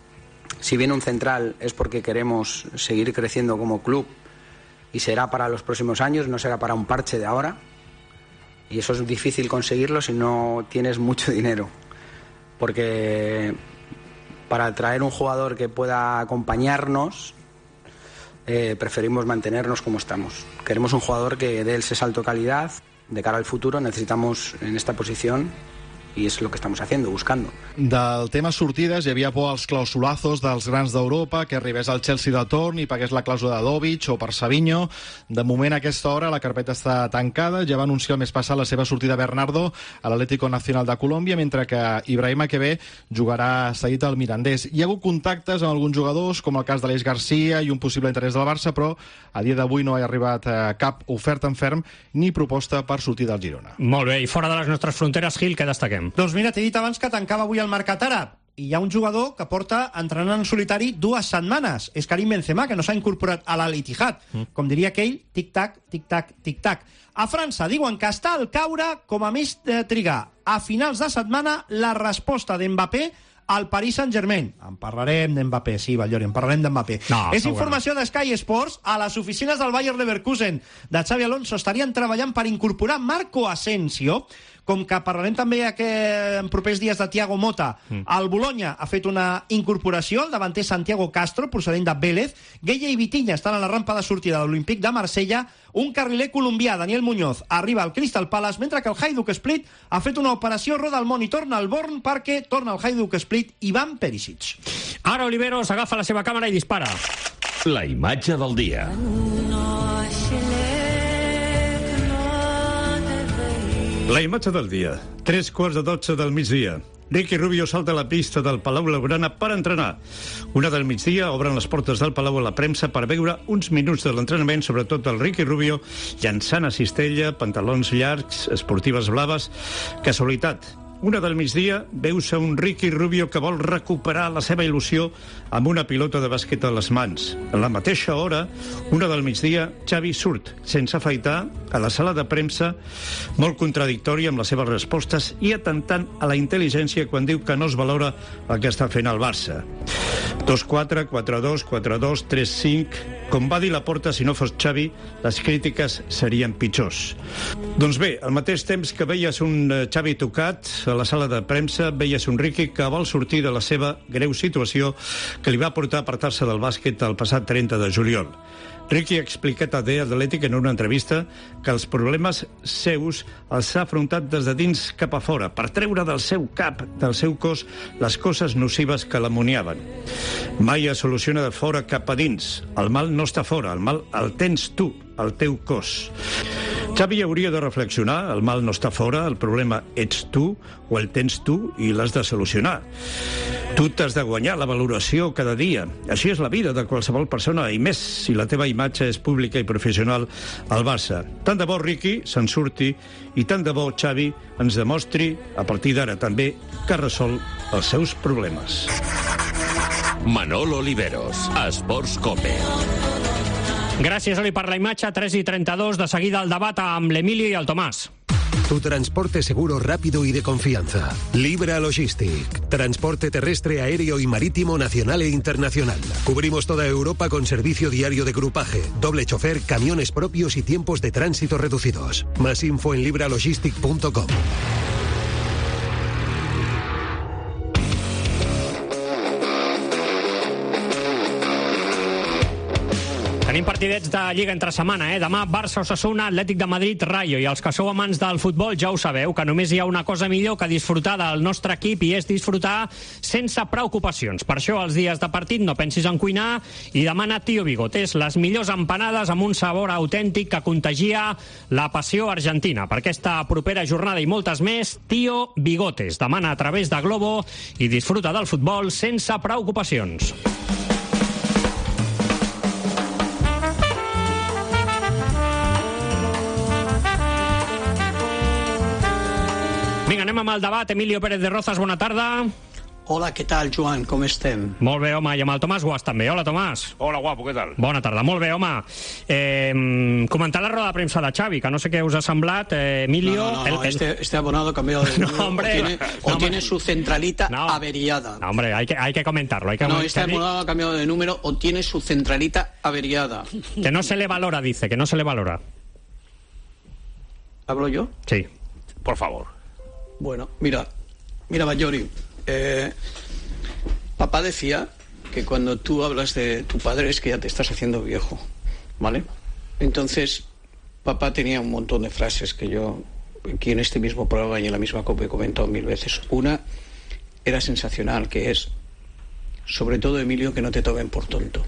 Si viene un central es porque queremos seguir creciendo como club y será para los próximos años, no será para un parche de ahora. Y eso es difícil conseguirlo si no tienes mucho dinero. Porque para traer un jugador que pueda acompañarnos, eh, preferimos mantenernos como estamos. Queremos un jugador que dé ese salto de calidad. De cara al futuro necesitamos en esta posición i és el que estem fent, buscant. Del tema sortides, hi havia por als clausulazos dels grans d'Europa, que arribés al Chelsea de torn i pagués la clàusula de Dovic o per Savinho. De moment, a aquesta hora, la carpeta està tancada. Ja va anunciar el mes passat la seva sortida Bernardo a l'Atlético Nacional de Colòmbia, mentre que Ibrahima Kebe jugarà cedit al Mirandés. Hi ha hagut contactes amb alguns jugadors, com el cas de l'Eix Garcia i un possible interès del Barça, però a dia d'avui no ha arribat cap oferta en ferm ni proposta per sortir del Girona. Molt bé, i fora de les nostres fronteres, Gil, què destaquem? Doncs mira, t'he dit abans que tancava avui el mercat àrab. i hi ha un jugador que porta entrenant en solitari dues setmanes. És Karim Benzema, que no s'ha incorporat a l'Al-Ittihad. Mm. Com diria aquell, tic-tac, tic-tac, tic-tac. A França diuen que està al caure com a més de trigar a finals de setmana la resposta d'Mbappé al Paris Saint-Germain. En parlarem d'Mbappé, sí, Batllori, en parlarem d'Mbappé. No, és informació de Sky Sports. A les oficines del Bayer Leverkusen de Xabi Alonso estarien treballant per incorporar Marco Asensio. Com que parlarem també que en propers dies de Thiago Motta, mm. el Bologna ha fet una incorporació, el davanter Santiago Castro, procedent de Vélez, Gueye i Vitinha estan a la rampa de sortida de l'Olímpic de Marsella, un carriler colombià, Daniel Muñoz, arriba al Crystal Palace, mentre que el Hajduk Split ha fet una operació roda al món i torna al Born perquè torna al Hajduk Split Ivan Perisic. Ara Oliveros agafa la seva càmera i dispara. La imatge del dia. La imatge del dia. Tres quarts de dotze del migdia. Ricky Rubio salta a la pista del Palau Blaugrana per entrenar. Una del migdia obren les portes del Palau a la premsa per veure uns minuts de l'entrenament, sobretot del Ricky Rubio, llançant a cistella, pantalons llargs, esportives blaves. Casualitat. Una del migdia veus a un Ricky Rubio que vol recuperar la seva il·lusió amb una pilota de bàsquet a les mans. A la mateixa hora, una del migdia, Xavi surt, sense afaitar, a la sala de premsa, molt contradictori amb les seves respostes i atentant a la intel·ligència quan diu que no es valora el que està fent el Barça. dos quatre, quatre dos, quatre dos, tres cinc... Com va dir Laporta, si no fos Xavi, les crítiques serien pitjors. Doncs bé, al mateix temps que veies un Xavi tocat a la sala de premsa, veies un Ricky que vol sortir de la seva greu situació que li va portar a apartar-se del bàsquet el passat trenta de juliol. Ricky ha explicat a The Athletic en una entrevista que els problemes seus els ha afrontat des de dins cap a fora, per treure del seu cap, del seu cos, les coses nocives que l'amoniaven. Mai es soluciona de fora cap a dins. El mal no està fora, el mal el tens tu, el teu cos. Xavi hauria de reflexionar, el mal no està fora, el problema ets tu, o el tens tu i l'has de solucionar. Tu t'has de guanyar la valoració cada dia. Així és la vida de qualsevol persona, i més si la teva imatge és pública i professional al Barça. Tant de bo Ricky se'n surti i tant de bo Xavi ens demostri, a partir d'ara també, que resol els seus problemes. Manolo Oliveros, Esports Cope. Gràcies, Oli, per la imatge. tres i trenta-dos, de seguida el debat amb l'Emilio y el Tomás. Tu transporte seguro, rápido y de confianza. Libra Logistic. Transporte terrestre, aéreo y marítimo nacional e internacional. Cubrimos toda Europa con servicio diario de grupaje, doble chofer, camiones propios y tiempos de tránsito reducidos. Más info en libralogistic punto com. Tenim partidets de Lliga entre setmana, eh? Demà Barça, Osasuna, Atlètic de Madrid, Rayo. I els que sou amants del futbol ja ho sabeu, que només hi ha una cosa millor que disfrutar del nostre equip, i és disfrutar sense preocupacions. Per això, els dies de partit no pensis en cuinar i demana Tío Bigotes, les millors empanades amb un sabor autèntic que contagia la passió argentina. Per aquesta propera jornada i moltes més, Tío Bigotes. Demana a través de Globo i disfruta del futbol sense preocupacions. Vinga, anem amb el debat. Emilio Pérez de Rozas, bona tarda. Hola, què tal, Joan? Com estem? Molt bé, home. I amb el Tomàs Guas també. Hola, Tomàs. Hola, guapo, què tal? Bona tarda. Molt bé, home. Eh, comentar la roda de premsa de Xavi, que no sé què us ha semblat. Eh, Emilio... No, no, no, el, el... Este, este abonado ha cambiado de número. No, hombre. O tiene, o no, tiene su centralita no, averiada. No, hombre, hay que, hay que comentarlo. Hay que no, este abonado ha cambiado de número o tiene su centralita averiada. Que no se le valora, dice, que no se le valora. ¿Hablo yo? Sí. Por favor. Bueno, mira, mira, Batllori, eh, papá decía que cuando tú hablas de tu padre es que ya te estás haciendo viejo, ¿vale? Entonces, papá tenía un montón de frases que yo aquí en este mismo programa y en la misma COPE he comentado mil veces. Una era sensacional, que es, sobre todo, Emilio, que no te tomen por tonto.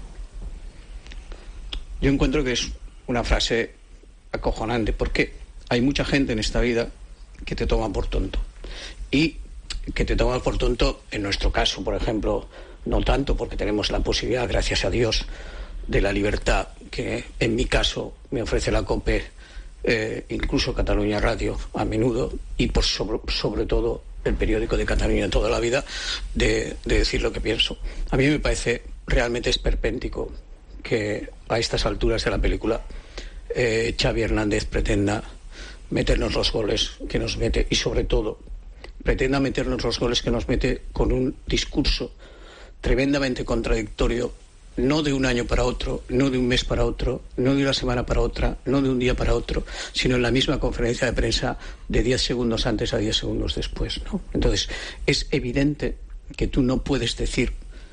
Yo encuentro que es una frase acojonante, porque hay mucha gente en esta vida que te toman por tonto. Y que te toman por tonto, en nuestro caso, por ejemplo, no tanto, porque tenemos la posibilidad, gracias a Dios, de la libertad que en mi caso me ofrece la COPE, eh, incluso Cataluña Radio a menudo, y por sobre, sobre todo el periódico de Cataluña toda la vida, de, de decir lo que pienso. A mí me parece realmente esperpéntico que a estas alturas de la película eh, Xavi Hernández pretenda meternos los goles que nos mete, y sobre todo pretenda meternos los goles que nos mete con un discurso tremendamente contradictorio, no de un año para otro, no de un mes para otro, no de una semana para otra, no de un día para otro, sino en la misma conferencia de prensa de diez segundos antes a diez segundos después, ¿no? Entonces, es evidente que tú no puedes decir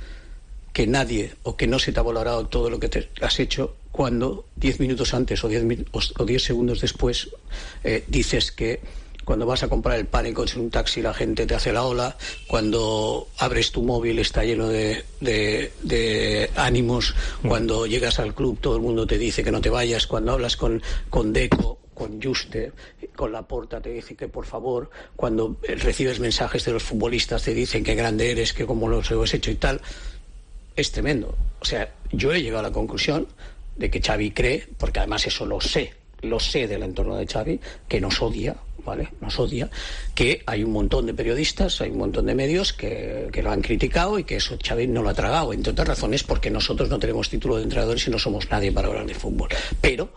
que nadie o que no se te ha valorado todo lo que te has hecho cuando diez minutos antes o diez, o diez segundos después eh, dices que cuando vas a comprar el pan y coches en un taxi la gente te hace la ola, cuando abres tu móvil está lleno de, de, de ánimos, cuando llegas al club todo el mundo te dice que no te vayas, cuando hablas con, con Deco, con Juste, con Laporta te dice que por favor, cuando recibes mensajes de los futbolistas te dicen que grande eres, que cómo lo has hecho y tal, es tremendo. O sea, yo he llegado a la conclusión de que Xavi cree, porque además eso lo sé, lo sé del entorno de Xavi, que nos odia, ¿vale? Nos odia, que hay un montón de periodistas, hay un montón de medios que, que lo han criticado y que eso Xavi no lo ha tragado, entre otras razones porque nosotros no tenemos título de entrenadores y no somos nadie para hablar de fútbol. Pero,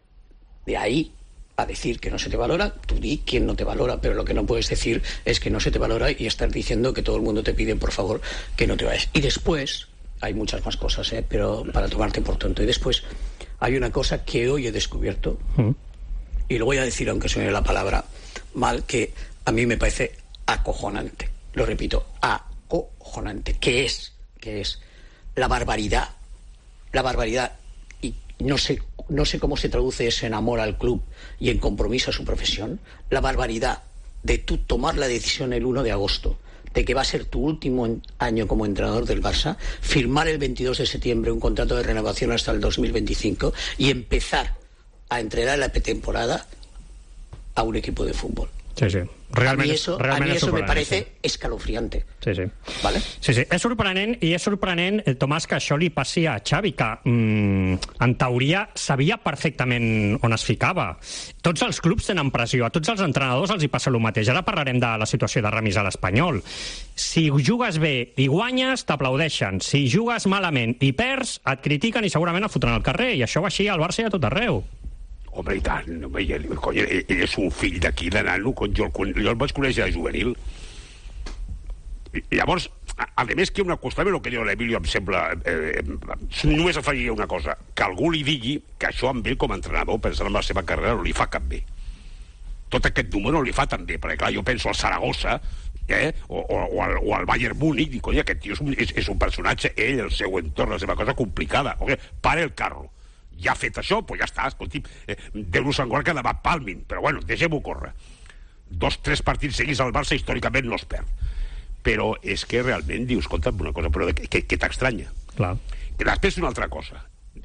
de ahí a decir que no se te valora, tú di quién no te valora, pero lo que no puedes decir es que no se te valora y estar diciendo que todo el mundo te pide, por favor, que no te vayas. Y después, hay muchas más cosas, ¿eh? Pero para tomarte por tonto. Y después, hay una cosa que hoy he descubierto, mm. y lo voy a decir aunque suene la palabra mal, que a mí me parece acojonante. Lo repito, acojonante. ¿Qué es? ¿Qué es? La barbaridad. La barbaridad. Y no sé, no sé cómo se traduce eso en amor al club y en compromiso a su profesión. La barbaridad de tú tomar la decisión el uno de agosto de que va a ser tu último año como entrenador del Barça, firmar el veintidós de septiembre un contrato de renovación hasta el dos mil veinticinco y empezar a entrenar la pretemporada a un equipo de fútbol. Sí, sí. Realment, a mi eso, a mi eso me parece sí. escalofriante. Sí, sí. ¿Vale? Sí, sí. És sorprenent, i és sorprenent, Tomàs, que això li passi a Xavi, que mm, en teoria sabia perfectament on es ficava. Tots els clubs tenen pressió, a tots els entrenadors els hi passa el mateix. Ara parlarem de la situació de Ramis a l'Espanyol. Si jugues bé i guanyes, t'aplaudeixen. Si jugues malament i perds, et critiquen i segurament et fotran al carrer. I això va així al Barça i a tot arreu. Home, i tant, home, ell, cony, ell, ell és un fill d'aquí, de nano, cony, jo, el, jo el vaig conèixer de juvenil. I, llavors, a, a més que una cosa, el que diu l'Emilio em sembla... Eh, eh, només afegiria una cosa, que algú li digui que això amb ell com a entrenador, pensant en la seva carrera, no li fa cap bé. Tot aquest número no li fa tan bé, perquè clar, jo penso al Saragossa, eh, o, o, o, al, o al Bayern Múnich, i cony, aquest tio és un, és, és un personatge, ell, el seu entorn, la seva cosa complicada. Okay? Para el carro. Ja ha fet això, doncs ja està, escolti, eh, Déu-nos en guard que demà palmin, però bueno, deixem-ho córrer. Dos, tres partits seguits al Barça històricament no es perd. Però és que realment dius, escolta'm una cosa, però que, que, que t'estranya. Clar. I després una altra cosa.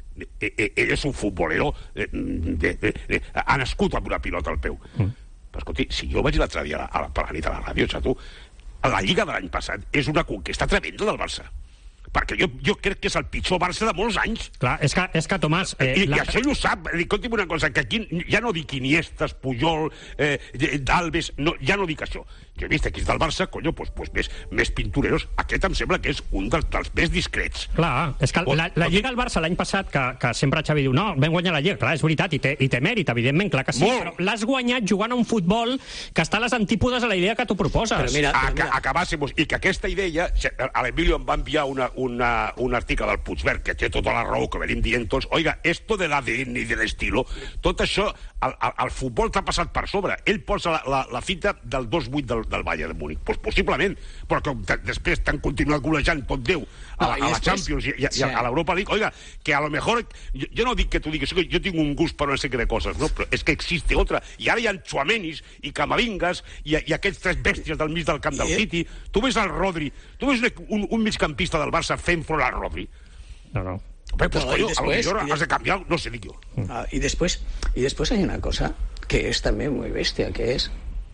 Ell és un futbolero, eh, de, de, de, ha nascut amb una pilota al peu. Mm. Però escolti, si jo vaig l'altre dia a la, a la nit a la ràdio, xato, la Lliga de l'any passat és una conquesta tremenda del Barça. Perquè jo, jo crec que és el pitjor Barça de molts anys. Clar, és que, és que Tomàs... Eh, I, la... I això ell ho sap. Dic una cosa, que aquí ja no dic Iniestas, Puyol, eh, d'Alves, no, ja no dic això. Jo he vist equips del Barça, conyo, pues, pues més, més pintureros. Aquest em sembla que és un dels, dels més discrets. Clar, és que la, la Lliga al Barça l'any passat, que, que sempre Xavi diu, no, vam guanyar la Lliga, clar, és veritat, i té, i té mèrit, evidentment, clar que sí, Molt. Però l'has guanyat jugant a un futbol que està a les antípodes a la idea que tu proposes. Però mira, però mira. Acabàssim, i que aquesta idea, a l'Emilio em va enviar una, una, un article del Puigverd, que té tota la raó, que venim dient tots, oiga, esto de l'A D N i de l'estilo, tot això, el, el, el futbol t'ha passat per sobre. Ell posa la, la, la fita del dos vuit del, del Bayern de Múnich. Pues possiblement, però que després t'han continuat golejant tot Déu a, no, a la Champions i, i, sí. i a l'Europa League. Oiga, que a lo mejor, jo, jo no dic que tu digues, jo tinc un gust per una sèrie de coses, no? Però és que existe otra. I ara hi ha Tchouaménis i Camavingas i, i aquests tres bèsties del mig del camp del City. Tu ves el Rodri, tu ves un, un migcampista del Barça fent front al Rodri. No, no. Pues, pues, no, coño, después, a lo mejor de... has de cambiar, no sé, digo. Ah, y después, y después hay una cosa que es también muy bestia, que es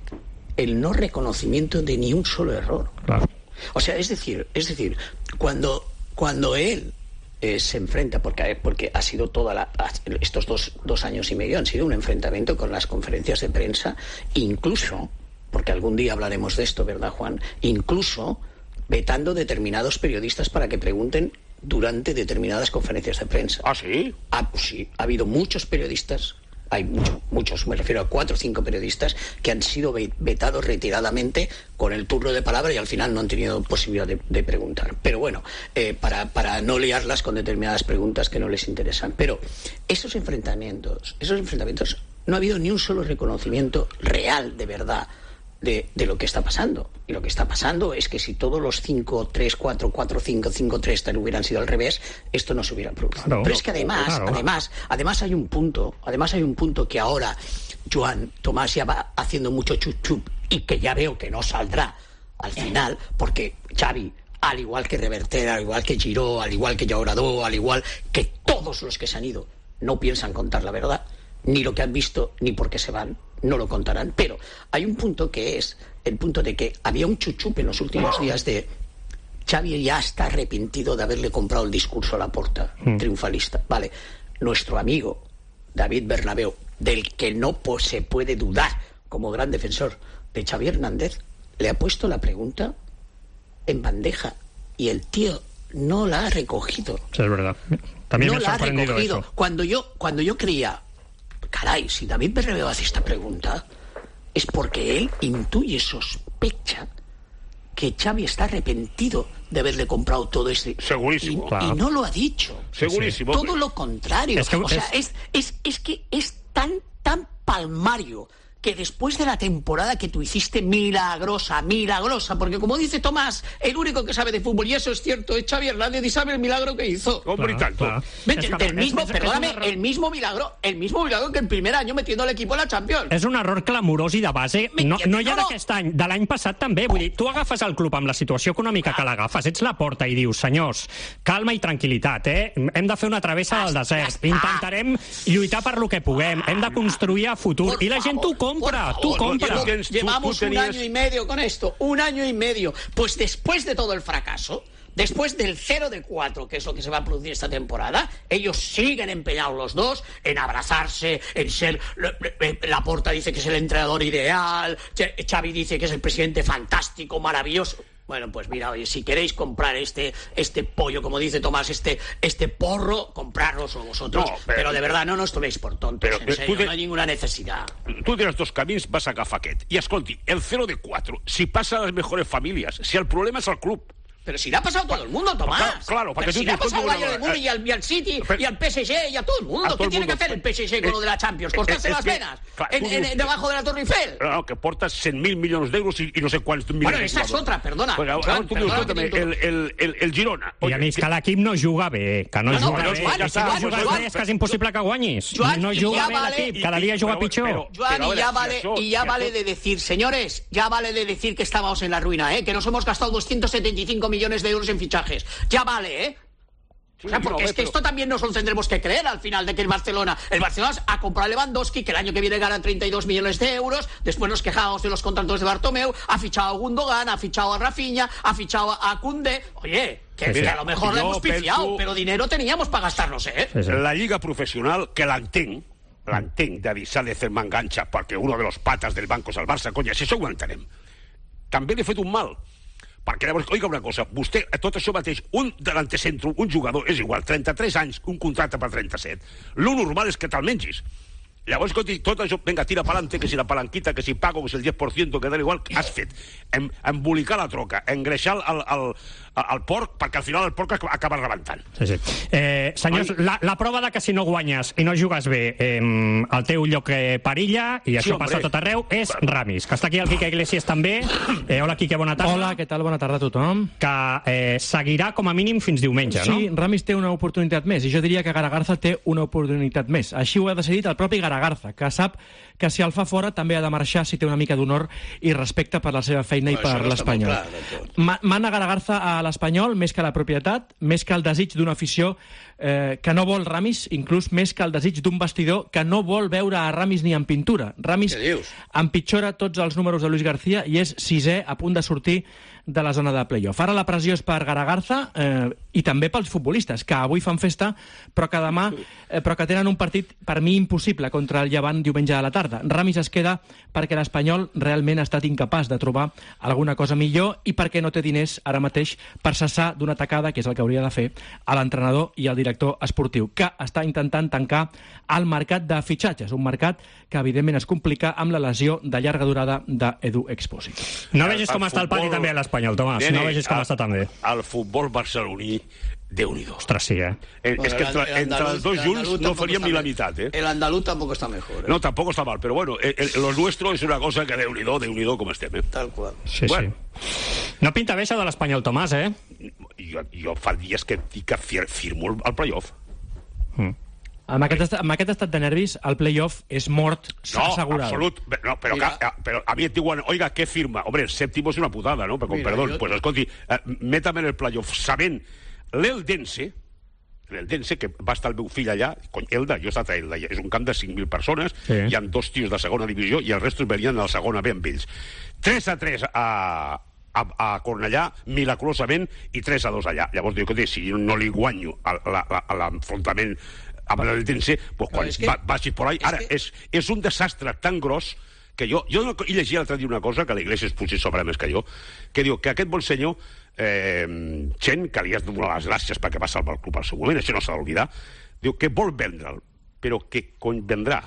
el no reconocimiento de ni un solo error. Claro. O sea, es decir, es decir, cuando, cuando él eh, se enfrenta, porque, porque ha sido toda la, estos dos, dos años y medio han sido un enfrentamiento con las conferencias de prensa, incluso, porque algún día hablaremos de esto, ¿verdad, Juan? Incluso vetando determinados periodistas para que pregunten durante determinadas conferencias de prensa. ¿Ah, sí? Ah, pues sí, ha habido muchos periodistas, hay mucho, muchos, me refiero a cuatro o cinco periodistas que han sido vetados retiradamente con el turno de palabra y al final no han tenido posibilidad de, de preguntar. Pero bueno, eh, para, para no liarlas con determinadas preguntas que no les interesan. Pero esos enfrentamientos, esos enfrentamientos, no ha habido ni un solo reconocimiento real, de verdad, De, de lo que está pasando. Y lo que está pasando es que si todos los cinco tres cuatro cuatro cinco cinco tres tal hubieran sido al revés, esto no se hubiera producido. Claro, pero es que además, claro. además, además hay un punto, además hay un punto que ahora Joan Tomás ya va haciendo mucho chup chup y que ya veo que no saldrá al final, porque Xavi, al igual que Reverter, al igual que Giró, al igual que Llauradó, al igual que todos los que se han ido, no piensan contar la verdad, ni lo que han visto, ni por qué se van. No lo contarán, pero hay un punto que es el punto de que había un chuchup en los últimos días de Xavi ya está arrepentido de haberle comprado el discurso a Laporta, mm. triunfalista. Vale, nuestro amigo David Bernabéu, del que no se puede dudar como gran defensor de Xavi Hernández, le ha puesto la pregunta en bandeja y el tío no la ha recogido. Sí, es verdad. También no me ha sorprendido la ha recogido. Eso. Cuando yo, cuando yo creía, caray, si David Bernabéu hace esta pregunta es porque él intuye, sospecha que Xavi está arrepentido de haberle comprado todo este... Segurísimo. Y, Claro. y no lo ha dicho. Segurísimo. Todo lo contrario. Es que- o sea, es- es, es, es que es tan, tan palmario que después de la temporada que tú hiciste milagrosa, milagrosa, porque como dice Tomás, el único que sabe de fútbol, y eso es cierto, es Xavi Hernández y sabe el milagro que hizo. Hombre, y tanto. ¿Me Es entiendes? que- El mismo, es- es- perdóname, es una- el mismo milagro, el mismo milagro que el primer año metiendo al equipo a la Champions. És un error clamorós i de base, no, no ja d'aquest any, de l'any passat també. Vull dir, tu agafes el club amb la situació econòmica que l'agafes, ets la porta i dius, senyors, calma i tranquil·litat, eh? Hem de fer una travessa del desert, intentarem lluitar per lo que puguem, hem de construir a futur, i la gent t'ho compra, t'ho compra. Llevamos un año y medio con esto, un año y medio. Pues después de todo el fracaso, después del cero de cuatro, que es lo que se va a producir esta temporada, ellos siguen empeñados los dos en abrazarse, en ser... Laporta dice que es el entrenador ideal, Xavi dice que es el presidente fantástico, maravilloso. Bueno, pues mira, oye, si queréis comprar este este pollo, como dice Tomás, este este porro, comprároslo vosotros. No, pero, pero- de verdad, no nos toméis por tontos, Però, en eh, serio, tu de- no hay ninguna necesidad. Tu tens dos camins, vas a agafar aquest. I escolti, el cero de cuatro, si pasa a las mejores familias, si el problema es el club. Pero si le ha pasado a todo el mundo, Tomás. Claro, para Pero que si tú le ha dices, pasado al tú, Bayern de no, Múnich y al, y al City y al P S G y a todo el mundo. a todo ¿Qué el tiene que mundo. hacer el P S G con lo de la Champions? Eh, ¿Cortarse eh, las es que- venas? claro, En- tú en- dices- debajo de la Torre Eiffel. No, no, que portes cent mil milions d'euros i, i no sé quants milions Bueno, de esa es jugadors. otra, perdona. Perquè, Joan, ara tu dius, perdona que escolta'm, el, el, el, el Girona... I a més que l'equip no juga bé, que no, No, no, juga però bé. Joan, I si Joan, no jugues Joan, bé és quasi impossible que guanyis. Joan, no i juga ja bé vale- l'equip, cada dia i- juga però- pitjor. però- Joan, Pero, a y ver, ya si vale, eso- y ya si vale eso- de decir, señores, ya vale de decir que estábamos en la ruina, ¿eh? Que nos hemos gastado doscientos setenta y cinco millones de euros en fichajes. Ya vale, ¿eh? O sea, Sí, porque no, es que pero- esto también nos lo tendremos que creer al final de que el Barcelona, el Barcelona ha comprado a Lewandowski, que el año que viene gana treinta y dos millones de euros, después nos quejábamos de los contratos de Bartomeu, ha fichado a Gundogan, ha fichado a Rafinha, ha fichado a Koundé. Oye, que, Sí, sí. que a lo mejor le Yo hemos pifiado, penso- pero dinero teníamos para gastarnos, ¿eh? La Lliga Professional, que l'entenc, l'entenc de deixar de fer manganxa perquè uno de los patas del banco és el Barça, conya, si això ho entenem. També li he fet un mal. Perquè llavors, oiga una cosa, vostè, tot això mateix, un delantecentro, un jugador, és igual, trenta-tres anys, un contracte per trenta-set. Lo normal és que te'l mengis. Llavors, escolti, tot això, venga, tira pa'lante, que si la palanquita, que si pago, que si el diez por ciento, que da igual, has fet. Em, embolicar la troca, engreixar el, el, el porc, perquè al final el porc acaba rebentant. Sí, sí. Eh, senyors, la, la prova de que si no guanyes i no jugues bé, eh, el teu lloc eh, perilla, i això Sí, passa a hombre. tot arreu, és Ramis, que està aquí el Quique Iglesias també. Eh, hola, Quique, bona tarda. Hola, què tal? Bona tarda a tothom. Que eh, seguirà com a mínim fins diumenge, Sí, no? Ramis té una oportunitat més, i jo diria que Garagarza té una oportunitat més. Així ho ha decidit el propi Garagarza, que sap que si el fa fora també ha de marxar si té una mica d'honor i respecte per la seva feina i Això per no està molt l'Espanyol. clar, del tot. Ma- Mana Garagarza a l'Espanyol més que la propietat, més que el desig d'una afició eh, que no vol Ramis, inclús més que el desig d'un vestidor que no vol veure a Ramis ni en pintura. Ramis empitjora tots els números de Luis García i és sisè a punt de sortir de la zona de playoff. Ara la pressió és per Garagarza eh, i també pels futbolistes, que avui fan festa, però que demà eh, però que tenen un partit, per mi, impossible contra el Llevant diumenge a la tarda. Ramis es queda perquè l'Espanyol realment ha estat incapaç de trobar alguna cosa millor i perquè no té diners ara mateix per cessar d'una tacada, que és el que hauria de fer, a l'entrenador i al director esportiu, que està intentant tancar el mercat de fitxatges, un mercat que evidentment es complica amb la lesió de llarga durada d'Edu Expósito. No vegis com està el pati també a l'Espanyol, Tomàs. No vegis com està també. El futbol barceloní, Déu-n'hi-do. Ostres, sí, eh? Eh, es que entre, entre els dos junts no faríem ni la mitad, eh? El andaluz tampoco está mejor, ¿eh? No, tampoco está mal, pero bueno, el, el, lo nuestro es una cosa que Déu-n'hi-do, Déu-n'hi-do com estem, eh? Tal qual. Sí, bueno. Sí. No pinta bé això de l'Espanyol, Tomàs, eh? Jo, jo fa dies que dic que fir, firmo el playoff. Mm. Amb aquest, estat, amb aquest estat de nervis, el playoff és mort no, asegurado. Absolut. No, però, que, però a mi et diuen, oiga, ¿qué firma? Hombre, el séptimo es una putada, ¿no? Però, Mira, perdón, jo... pues escolti, eh, métame en el playoff sabent l'Eldense, l'Eldense, que va estar el meu fill allà, cony, Elda, jo he estat a Elda, és un camp de cinc mil persones, sí. Hi ha dos tios de segona divisió i els restos venien de la segona B amb ells. tres a tres a... A, a Cornellà, milagrosament, i tres a dos allà. Llavors diu que si no li guanyo a l'enfrontament amb l'Eldense, pues quan es que, va, vagi por ahí... Ara, que... és, és un desastre tan gros que jo... Jo no, he llegit l'altre dia una cosa, que l'Iglésia es potser sobre més que jo, que diu que aquest bon senyor, eh, Chen, que li has donat les gràcies perquè va salvar el club al seu moment, això no s'ha d'oblidar, diu que vol vendre'l, però que cony vendrà?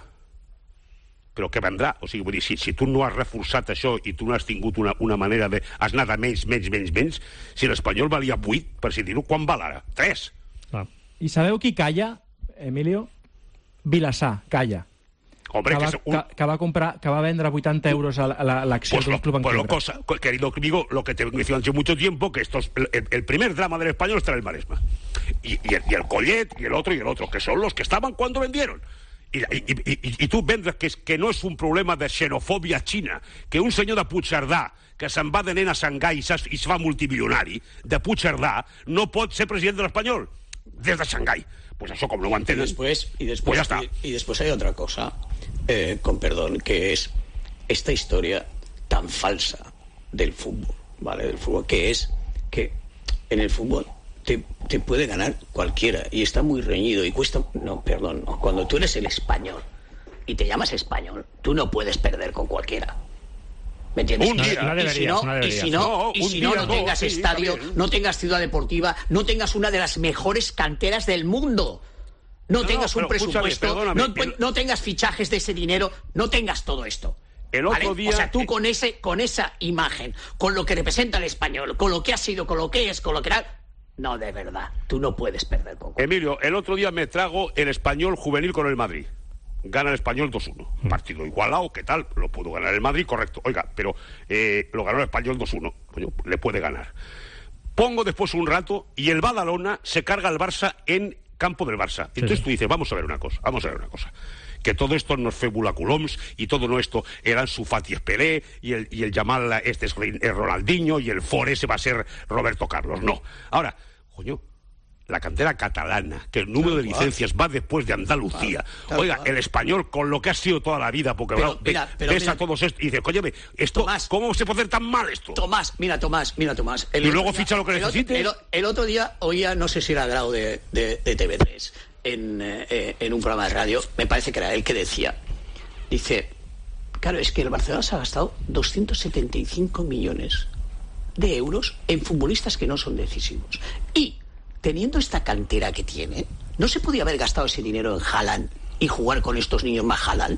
Però que vendrà, o sigui, vull dir, si, si tu no has reforçat això i tu no has tingut una, una manera de... Has anat a menys, menys, menys, menys, si l'Espanyol valia vuit, per si dir-ho, quan val ara? tres. Ah. I sabeu qui calla, Emilio? Vilassar, calla. Hombre, que, va, que, un... que, que va comprar, que va vendre ochenta euros a l'acció pues del club en pues quiebra. Cosa, querido amigo, lo que te decía hace mucho tiempo, que estos, el, el primer drama del Español está en el Maresma. Y, y, el, y el Collet, y el otro, y el otro, que son los que estaban cuando vendieron. I, i, i, i tu vendres que, que no és un problema de xenofòbia xina, que un senyor de Puigcerdà, que se'n va de nen a Xangai i es fa multimilionari, de Puigcerdà, no pot ser president de l'Espanyol, des de Xangai. Pues eso, como no ho entenen, y después, y después, pues ya está. Y, y después hay otra cosa, eh, con perdón, que es esta historia tan falsa del fútbol, ¿vale? Del fútbol, que es que en el fútbol Te, te puede ganar cualquiera y está muy reñido y cuesta... No, perdón, no. Cuando tú eres el español y te llamas español, tú no puedes perder con cualquiera. ¿Me entiendes? Un día. Y, No y si no, no y si no, no, y un si no, día no no, tengas sí, estadio, también. no tengas ciudad deportiva, no tengas una de las mejores canteras del mundo. No, No, tengas no, un pero escúchame, presupuesto, perdóname, no, el- no tengas fichajes de ese dinero, no tengas todo esto. El otro ¿Vale? día... O sea, tú con ese, con esa imagen, con lo que representa el español, con lo que ha sido, con lo que es, con lo que era... No, de verdad, tú no puedes perder con... Emilio, el otro día me trago el Español juvenil con el Madrid. Gana el Español dos uno. Partido igualado, ¿qué tal? Lo pudo ganar el Madrid, correcto. Oiga, pero eh, lo ganó el Español dos uno. Coño, le puede ganar. Pongo después un rato y el Badalona se carga al Barça en campo del Barça. Entonces tú dices, vamos a ver una cosa, vamos a ver una cosa. Que todo esto no es fébula Coloms y todo no esto eran su Fati Pelé y el, y el Yamal este es Ronaldinho y el For ese va a ser Roberto Carlos. No. Ahora, coño, la cantera catalana, que el número de licencias va después de Andalucía. Tal Oiga, cual. el español con lo que ha sido toda la vida, porque Pero, claro, mira, ves, pero ves mira- a todos estos y dices, coño, esto, Tomás. ¿cómo se puede hacer tan mal esto? Tomás, mira Tomás, mira Tomás. Y otro luego día- ficha lo que el otro- necesites. El, el otro día oía, no sé si era Grau de, de, de T V tres, en, eh, en un programa de radio, me parece que era él que decía, dice, claro, es que el Barcelona se ha gastado doscientos setenta y cinco millones de euros en futbolistas que no son decisivos. Y teniendo esta cantera que tiene, ¿no se podía haber gastado ese dinero en Haaland y jugar con estos niños más Haaland?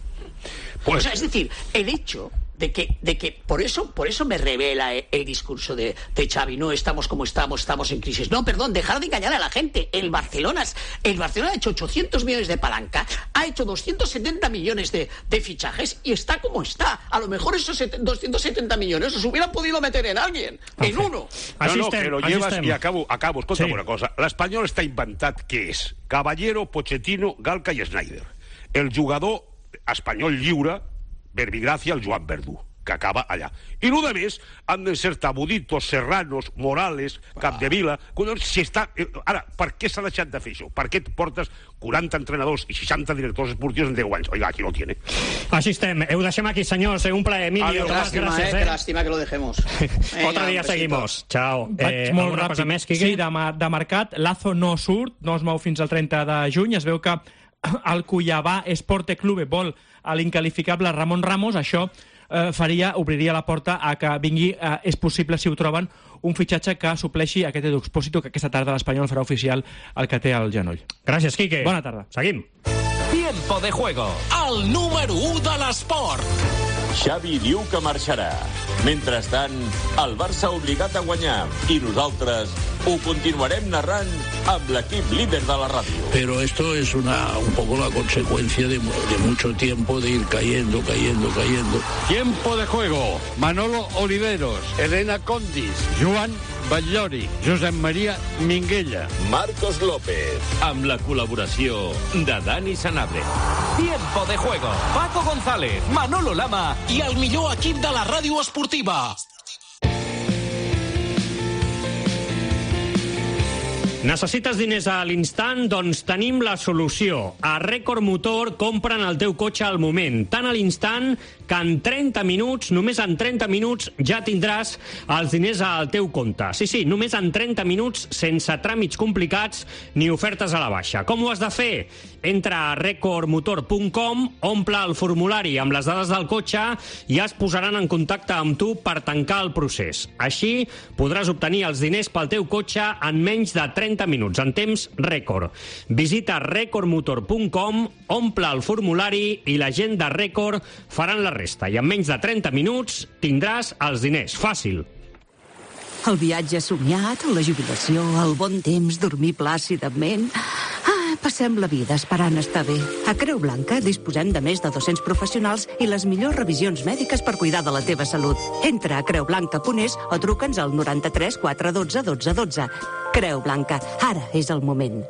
Pues, O sea, es decir, el hecho de que, de que por eso, por eso me revela el, el discurso de, de Xavi, no estamos como estamos, estamos en crisis. No, perdón, dejar de engañar a la gente. El Barcelona, es- el Barcelona ha hecho ochocientos millones de palanca, ha hecho doscientos setenta millones de, de fichajes y está como está. A lo mejor esos set- doscientos setenta millones los hubieran podido meter en alguien, en uno. No, no, que lo llevas y acabo, acabo, escolta Sí. una cosa. L'Espanyol està inventat què és? Caballero, Pochettino, Galca i Snyder. El jugador espanyol lliure, Verbigracia, el Joan Verdú. que acaba allà. I el de més han de ser Tabuditos, Serranos, Morales, Capdevila... Si està... Ara, per què s'ha deixat de fer això? Per què et portes quaranta entrenadors i seixanta directors esportius en deu anys? Oiga, aquí lo tiene. Així estem. Ho deixem aquí, senyors. Un plaer, Emilio. Qué lástima, eh? Qué lástima que lo dejemos. Otro día seguimos. Chao. Vaig eh, molt ràpid. Més, sí, de, de mercat. Lazo no surt, no es mou fins al trenta de juny. Es veu que el Cuiabá Esporte Clube vol a l'inqualificable Ramon Ramos. Això eh, faria, obriria la porta a que vingui, eh, és possible, si ho troben, un fitxatge que supleixi aquest Edu Expósito, que aquesta tarda l'Espanyol farà oficial el que té al genoll. Gràcies, Quique. Bona tarda. Seguim. Tiempo de juego, el número u de l'esport. Xavi diu que marxarà. Mentrestant, el Barça obligat a guanyar i nosaltres ho continuarem narrant amb l'equip líder de la ràdio. Pero esto es una, un poco la consecuencia de, de mucho tiempo de ir cayendo, cayendo, cayendo. Tiempo de juego. Manolo Oliveros, Elena Condis, Joan Batllori, Josep Maria Minguella. Marcos López, amb la col·laboració de Dani Sanabria. Tiempo de juego. Paco González, Manolo Lama i el millor equip de la ràdio esportiva. Necessites diners a l'instant? Doncs tenim la solució. A Record Motor compren el teu cotxe al moment, tant a l'instant que en trenta minuts, només en trenta minuts, ja tindràs els diners al teu compte. Sí, sí, només en trenta minuts, sense tràmits complicats ni ofertes a la baixa. Com ho has de fer? Entra a record motor punt com, omple el formulari amb les dades del cotxe i es posaran en contacte amb tu per tancar el procés. Així podràs obtenir els diners pel teu cotxe en menys de trenta minuts, en temps rècord. Visita record motor punt com, omple el formulari i la gent de Record faran la resta. I en menys de trenta minuts tindràs els diners. Fàcil. El viatge somiat, la jubilació, el bon temps, dormir plàcidament... Ah, passem la vida esperant estar bé. A Creu Blanca disposem de més de dos-cents professionals i les millors revisions mèdiques per cuidar de la teva salut. Entra a creu blanca punt es o truca'ns al noranta-tres quatre dotze dotze dotze. Creu Blanca, ara és el moment.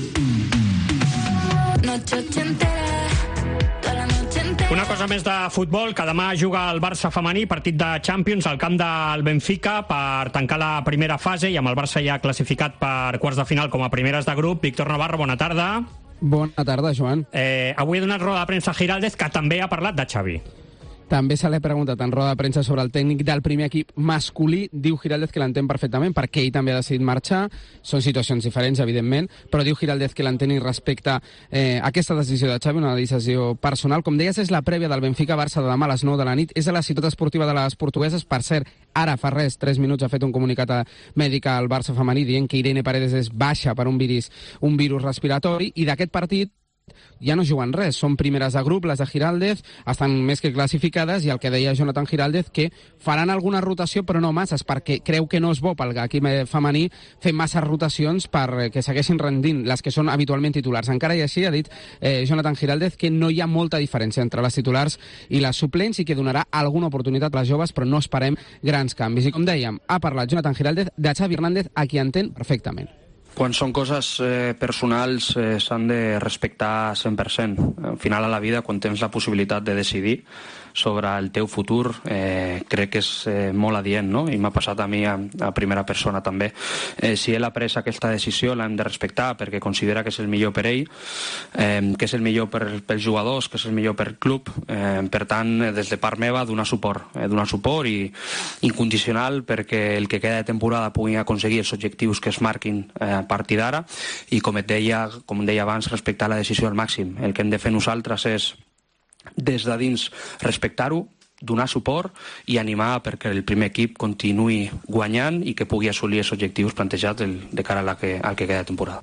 Una cosa més de futbol, que demà juga el Barça femení, partit de Champions al camp del Benfica per tancar la primera fase i amb el Barça ja classificat per quarts de final com a primeres de grup. Víctor Navarro, bona tarda. Bona tarda, Joan. Eh, avui ha donat roda de premsa a Giraldez, que també ha parlat de Xavi. També se l'ha preguntat en roda de premsa sobre el tècnic del primer equip masculí. Diu Giraldez que l'entén perfectament perquè ell també ha decidit marxar. Són situacions diferents, evidentment, però diu Giraldez que l'entén i respecta eh, aquesta decisió de Xavi, una decisió personal. Com deies, és la prèvia del Benfica-Barça de demà a les nou de la nit. És a la ciutat esportiva de les portugueses. Per cert, ara fa res, tres minuts, ha fet un comunicat mèdic al Barça femení dient que Irene Paredes és baixa per un virus, un virus respiratori, i d'aquest partit ja no juguen res, són primeres de grup, les de Giraldez, estan més que classificades, i el que deia Jonathan Giraldez, que faran alguna rotació, però no masses, perquè creu que no és bo pel equip femení fer masses rotacions perquè segueixin rendint les que són habitualment titulars. Encara i així ha dit eh, Jonathan Giraldez que no hi ha molta diferència entre les titulars i les suplents i que donarà alguna oportunitat a les joves, però no esperem grans canvis. I com dèiem, ha parlat Jonathan Giraldez de Xavi Hernández, a qui entén perfectament. Quan són coses eh, personals eh, s'han de respectar cent per cent. Al final a la vida, quan tens la possibilitat de decidir sobre el teu futur, eh, crec que és eh, molt adient, no? I m'ha passat a mi a, a primera persona també. Eh, si ell ha pres aquesta decisió l'hem de respectar perquè considera que és el millor per ell, eh, que és el millor per, pels jugadors, que és el millor per club. Eh, per tant, des de part meva, donar suport. Eh, donar suport i incondicional perquè el que queda de temporada pugui aconseguir els objectius que es marquin eh, a partir d'ara i, com et deia, com deia abans, respectar la decisió al màxim. El que hem de fer nosaltres és des de dins respectar-ho, donar suport i animar perquè el primer equip continuï guanyant i que pugui assolir els objectius plantejats de cara a la que, al que queda de temporada.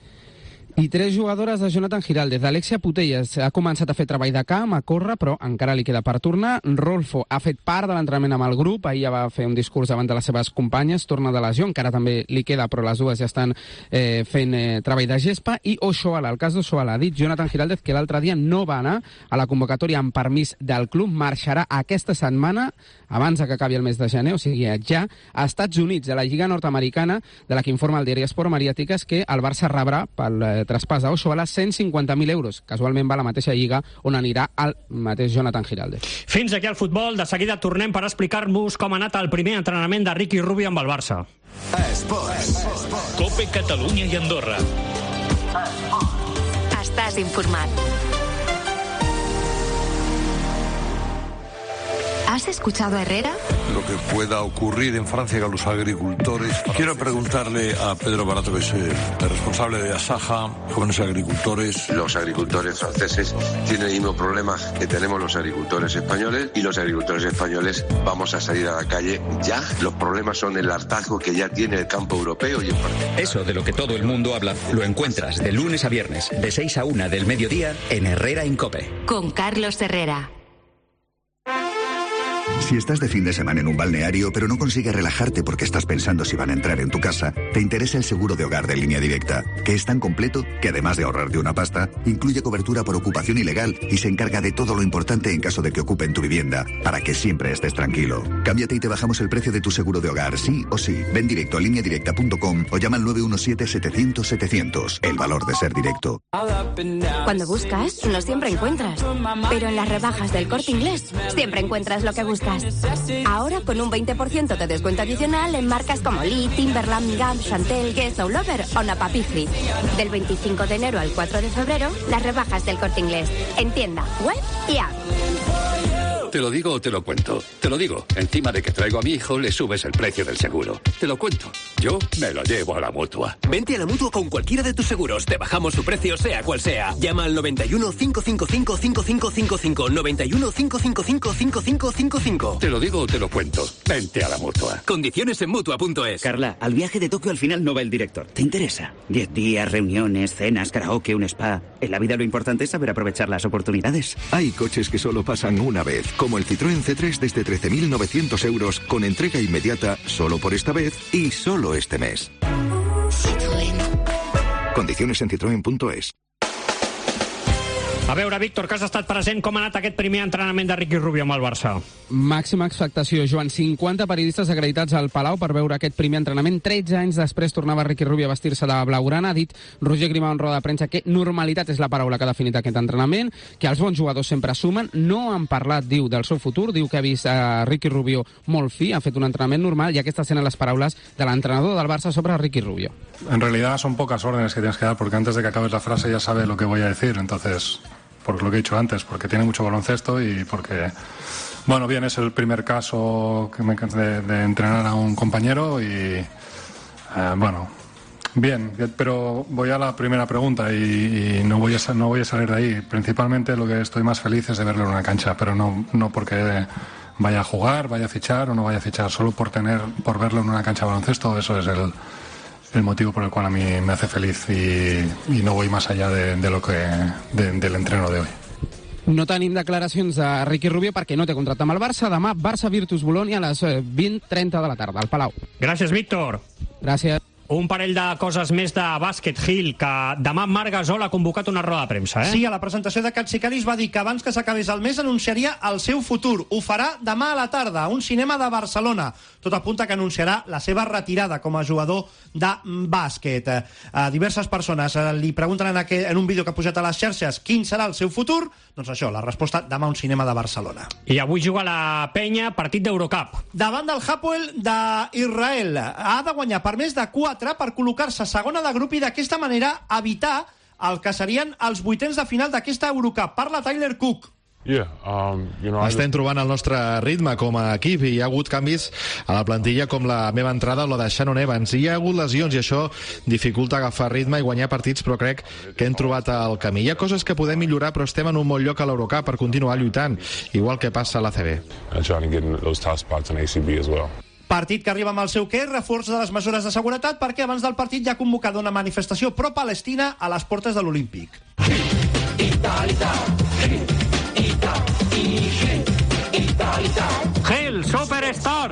I tres jugadores de Jonathan Giraldez. Alexia Putellas ha començat a fer treball de camp, a córrer, però encara li queda per tornar. Rolfo ha fet part de l'entrenament amb el grup, ahir ja va fer un discurs davant de les seves companyes, torna de lesió, encara també li queda, però les dues ja estan eh, fent eh, treball de gespa. I Oshoala, el cas d'Oshoala, ha dit Jonathan Giraldez que l'altre dia no va anar a la convocatòria amb permís del club, marxarà aquesta setmana, abans que acabi el mes de gener, o sigui, ja, a Estats Units, a la Lliga Nord-Americana, de la que informa el diari Esport Mediàtiques, que el Barça rebrà pel eh, traspàs a Oshuala, cent cinquanta mil euros. Casualment va a la mateixa lliga on anirà el mateix Jonathan Giraldez. Fins aquí el futbol. De seguida tornem per explicar-vos com ha anat el primer entrenament de Riqui Rubio amb el Barça. Esports. Cope Catalunya i Andorra. Estàs informat. ¿Has escuchado a Herrera? Lo que pueda ocurrir en Francia con los agricultores. Quiero preguntarle a Pedro Barato, que es el responsable de Asaja, jóvenes agricultores. Los agricultores franceses tienen el mismo problema que tenemos los agricultores españoles, y los agricultores españoles vamos a salir a la calle ya. Los problemas son el hartazgo que ya tiene el campo europeo y en particular. Eso de lo que todo el mundo habla lo encuentras de lunes a viernes, de seis a una del mediodía, en Herrera en COPE. Con Carlos Herrera. Si estás de fin de semana en un balneario, pero no consigues relajarte porque estás pensando si van a entrar en tu casa, te interesa el seguro de hogar de Línea Directa, que es tan completo que además de ahorrarte una pasta, incluye cobertura por ocupación ilegal y se encarga de todo lo importante en caso de que ocupen tu vivienda, para que siempre estés tranquilo. Cámbiate y te bajamos el precio de tu seguro de hogar, sí o sí. Ven directo a línea directa punto com o llama al nueve uno siete, setecientos, setecientos. El valor de ser directo. Cuando buscas, no siempre encuentras. Pero en las rebajas del Corte Inglés, siempre encuentras lo que buscas. Ahora con un veinte por ciento de descuento adicional en marcas como Lee, Timberland, Gap, Chantel, Guess, All Over o Napa Pifri. Del veinticinco de enero al cuatro de febrero, las rebajas del Corte Inglés. En tienda, web y app. Te lo digo o te lo cuento. Te lo digo. Encima de que traigo a mi hijo, le subes el precio del seguro. Te lo cuento. Yo me lo llevo a la Mutua. Vente a la Mutua con cualquiera de tus seguros. Te bajamos su precio, sea cual sea. Llama al noventa y uno, cinco cinco cinco, cinco cinco cinco cinco. noventa y uno, cinco cinco cinco, cinco cinco cinco cinco. Te lo digo o te lo cuento. Vente a la Mutua. Condiciones en Mutua punto es. Carla, al viaje de Tokio al final no va el director. ¿Te interesa? Diez días, reuniones, cenas, karaoke, un spa. En la vida lo importante es saber aprovechar las oportunidades. Hay coches que solo pasan una vez, como el Citroën C tres desde trece mil novecientos euros, con entrega inmediata solo por esta vez y solo este mes. Citroën. Condiciones en citroen punto es. A veure, Víctor, que has estat present, com ha anat aquest primer entrenament de Riqui Rubio amb el Barça? Màxima expectació, Joan. cinquanta periodistes acreditats al Palau per veure aquest primer entrenament. tretze anys després tornava Riqui Rubio a vestir-se de blaugrana. Ha dit Roger Grimau en roda de premsa que normalitat és la paraula que ha definit aquest entrenament, que els bons jugadors sempre sumen. No han parlat, diu, del seu futur. Diu que ha vist a Riqui Rubio molt fi, ha fet un entrenament normal, i aquestes eren les paraules de l'entrenador del Barça sobre Riqui Rubio. En realidad son pocas órdenes que tienes que dar, porque antes de que acabes la frase ya sabes lo que voy a decir, entonces... por lo que he dicho antes, porque tiene mucho baloncesto y porque, bueno, bien, es el primer caso que me, de, de entrenar a un compañero y, eh, bueno, bien, pero voy a la primera pregunta y, y no, voy a, no voy a salir de ahí. Principalmente lo que estoy más feliz es de verlo en una cancha, pero no, no porque vaya a jugar, vaya a fichar o no vaya a fichar, solo por, tener, por verlo en una cancha de baloncesto, eso es el... el motivo por el cual a mí me hace feliz y, y no voy más allá de, de lo que de, del entreno de hoy. No tenim declaracions de Riqui Rubio perquè no té contracte amb el Barça. Demà, Barça Virtus Bologna a les vint trenta de la tarda, al Palau. Gràcies, Víctor. Gràcies. Un parell de coses més de bàsquet, Gil, que demà Marc Gasol ha convocat una roda de premsa, eh? Sí, a la presentació de Katsikalis va dir que abans que s'acabés el mes anunciaria el seu futur. Ho farà demà a la tarda, a un cinema de Barcelona. Tot apunta que anunciarà la seva retirada com a jugador de bàsquet. A diverses persones li pregunten en, aquell, en un vídeo que ha pujat a les xarxes quin serà el seu futur. Doncs això, la resposta, demà a un cinema de Barcelona. I avui juga la Penya, partit d'Eurocup. Davant del Hapoel d'Israel. Ha de guanyar per més de quatre per col·locar-se segona de grup i d'aquesta manera evitar el que serien els vuitens de final d'aquesta Eurocup. Parla Tyler Cook. Yeah, um, you know, Estem trobant el nostre ritme com a equip i hi ha hagut canvis a la plantilla com la meva entrada o la de Shannon Evans. I hi ha hagut lesions i això dificulta agafar ritme i guanyar partits, però crec que hem trobat el camí. Hi ha coses que podem millorar, però estem en un bon lloc a l'Eurocup per continuar lluitant, igual que passa a l'A C B. Partit que arriba amb el seu què, reforç de les mesures de seguretat, perquè abans del partit ja ha convocat una manifestació pro-Palestina a les portes de l'Olímpic. Gil, Superstar!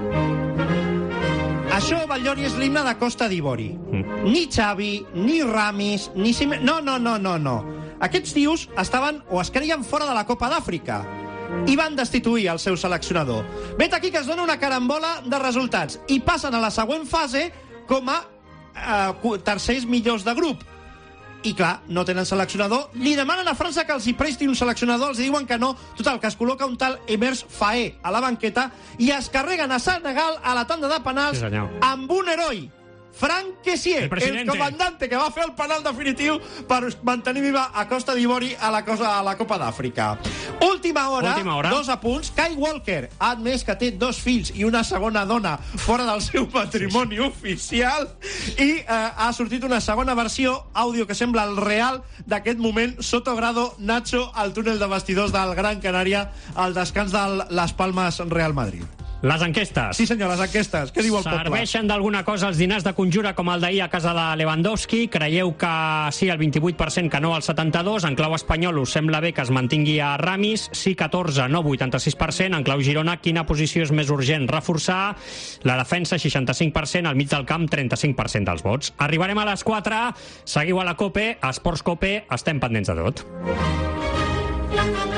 Això, Batllori, és l'himne de Costa d'Ivori. Ni Xavi, ni Ramis, ni Sime... No, no, no, no, no. Aquests tios estaven o es creien fora de la Copa d'Àfrica i van destituir el seu seleccionador. Vet aquí que es dona una carambola de resultats i passen a la següent fase com a eh, tercers millors de grup. i clar, no tenen seleccionador, li demanen a França que els hi presti un seleccionador, els diuen que no, total, que es col·loca un tal Emers Faé a la banqueta i es carreguen a Senegal a la tanda de penals sí, amb un heroi, Franck Kessié, el, el comandante que va fer el penal definitiu per mantenir viva a Costa d'Ivori a la, cosa, a la Copa d'Àfrica. Última hora, Última hora, dos apunts. Kyle Walker ha admès que té dos fills i una segona dona fora del seu patrimoni oficial i eh, ha sortit una segona versió àudio que sembla el real d'aquest moment. Soto Grado, Nacho, al túnel de vestidors del Gran Canària al descans del Las Palmas Real Madrid. Les enquestes. Sí, senyor, les enquestes. Què diu el poble? Serveixen d'alguna cosa els dinars de conjura com el d'ahir a casa de Lewandowski? Creieu que sí al vint-i-vuit per cent, que no al setanta-dos per cent? En clau espanyol us sembla bé que es mantingui a Ramis? Sí, catorze, no, vuitanta-sis per cent. En clau Girona, quina posició és més urgent reforçar? La defensa, seixanta-cinc per cent. Al mig del camp, trenta-cinc per cent dels vots. Arribarem a les quatre. Seguiu a la COPE, a Esports COPE. Estem pendents de tot.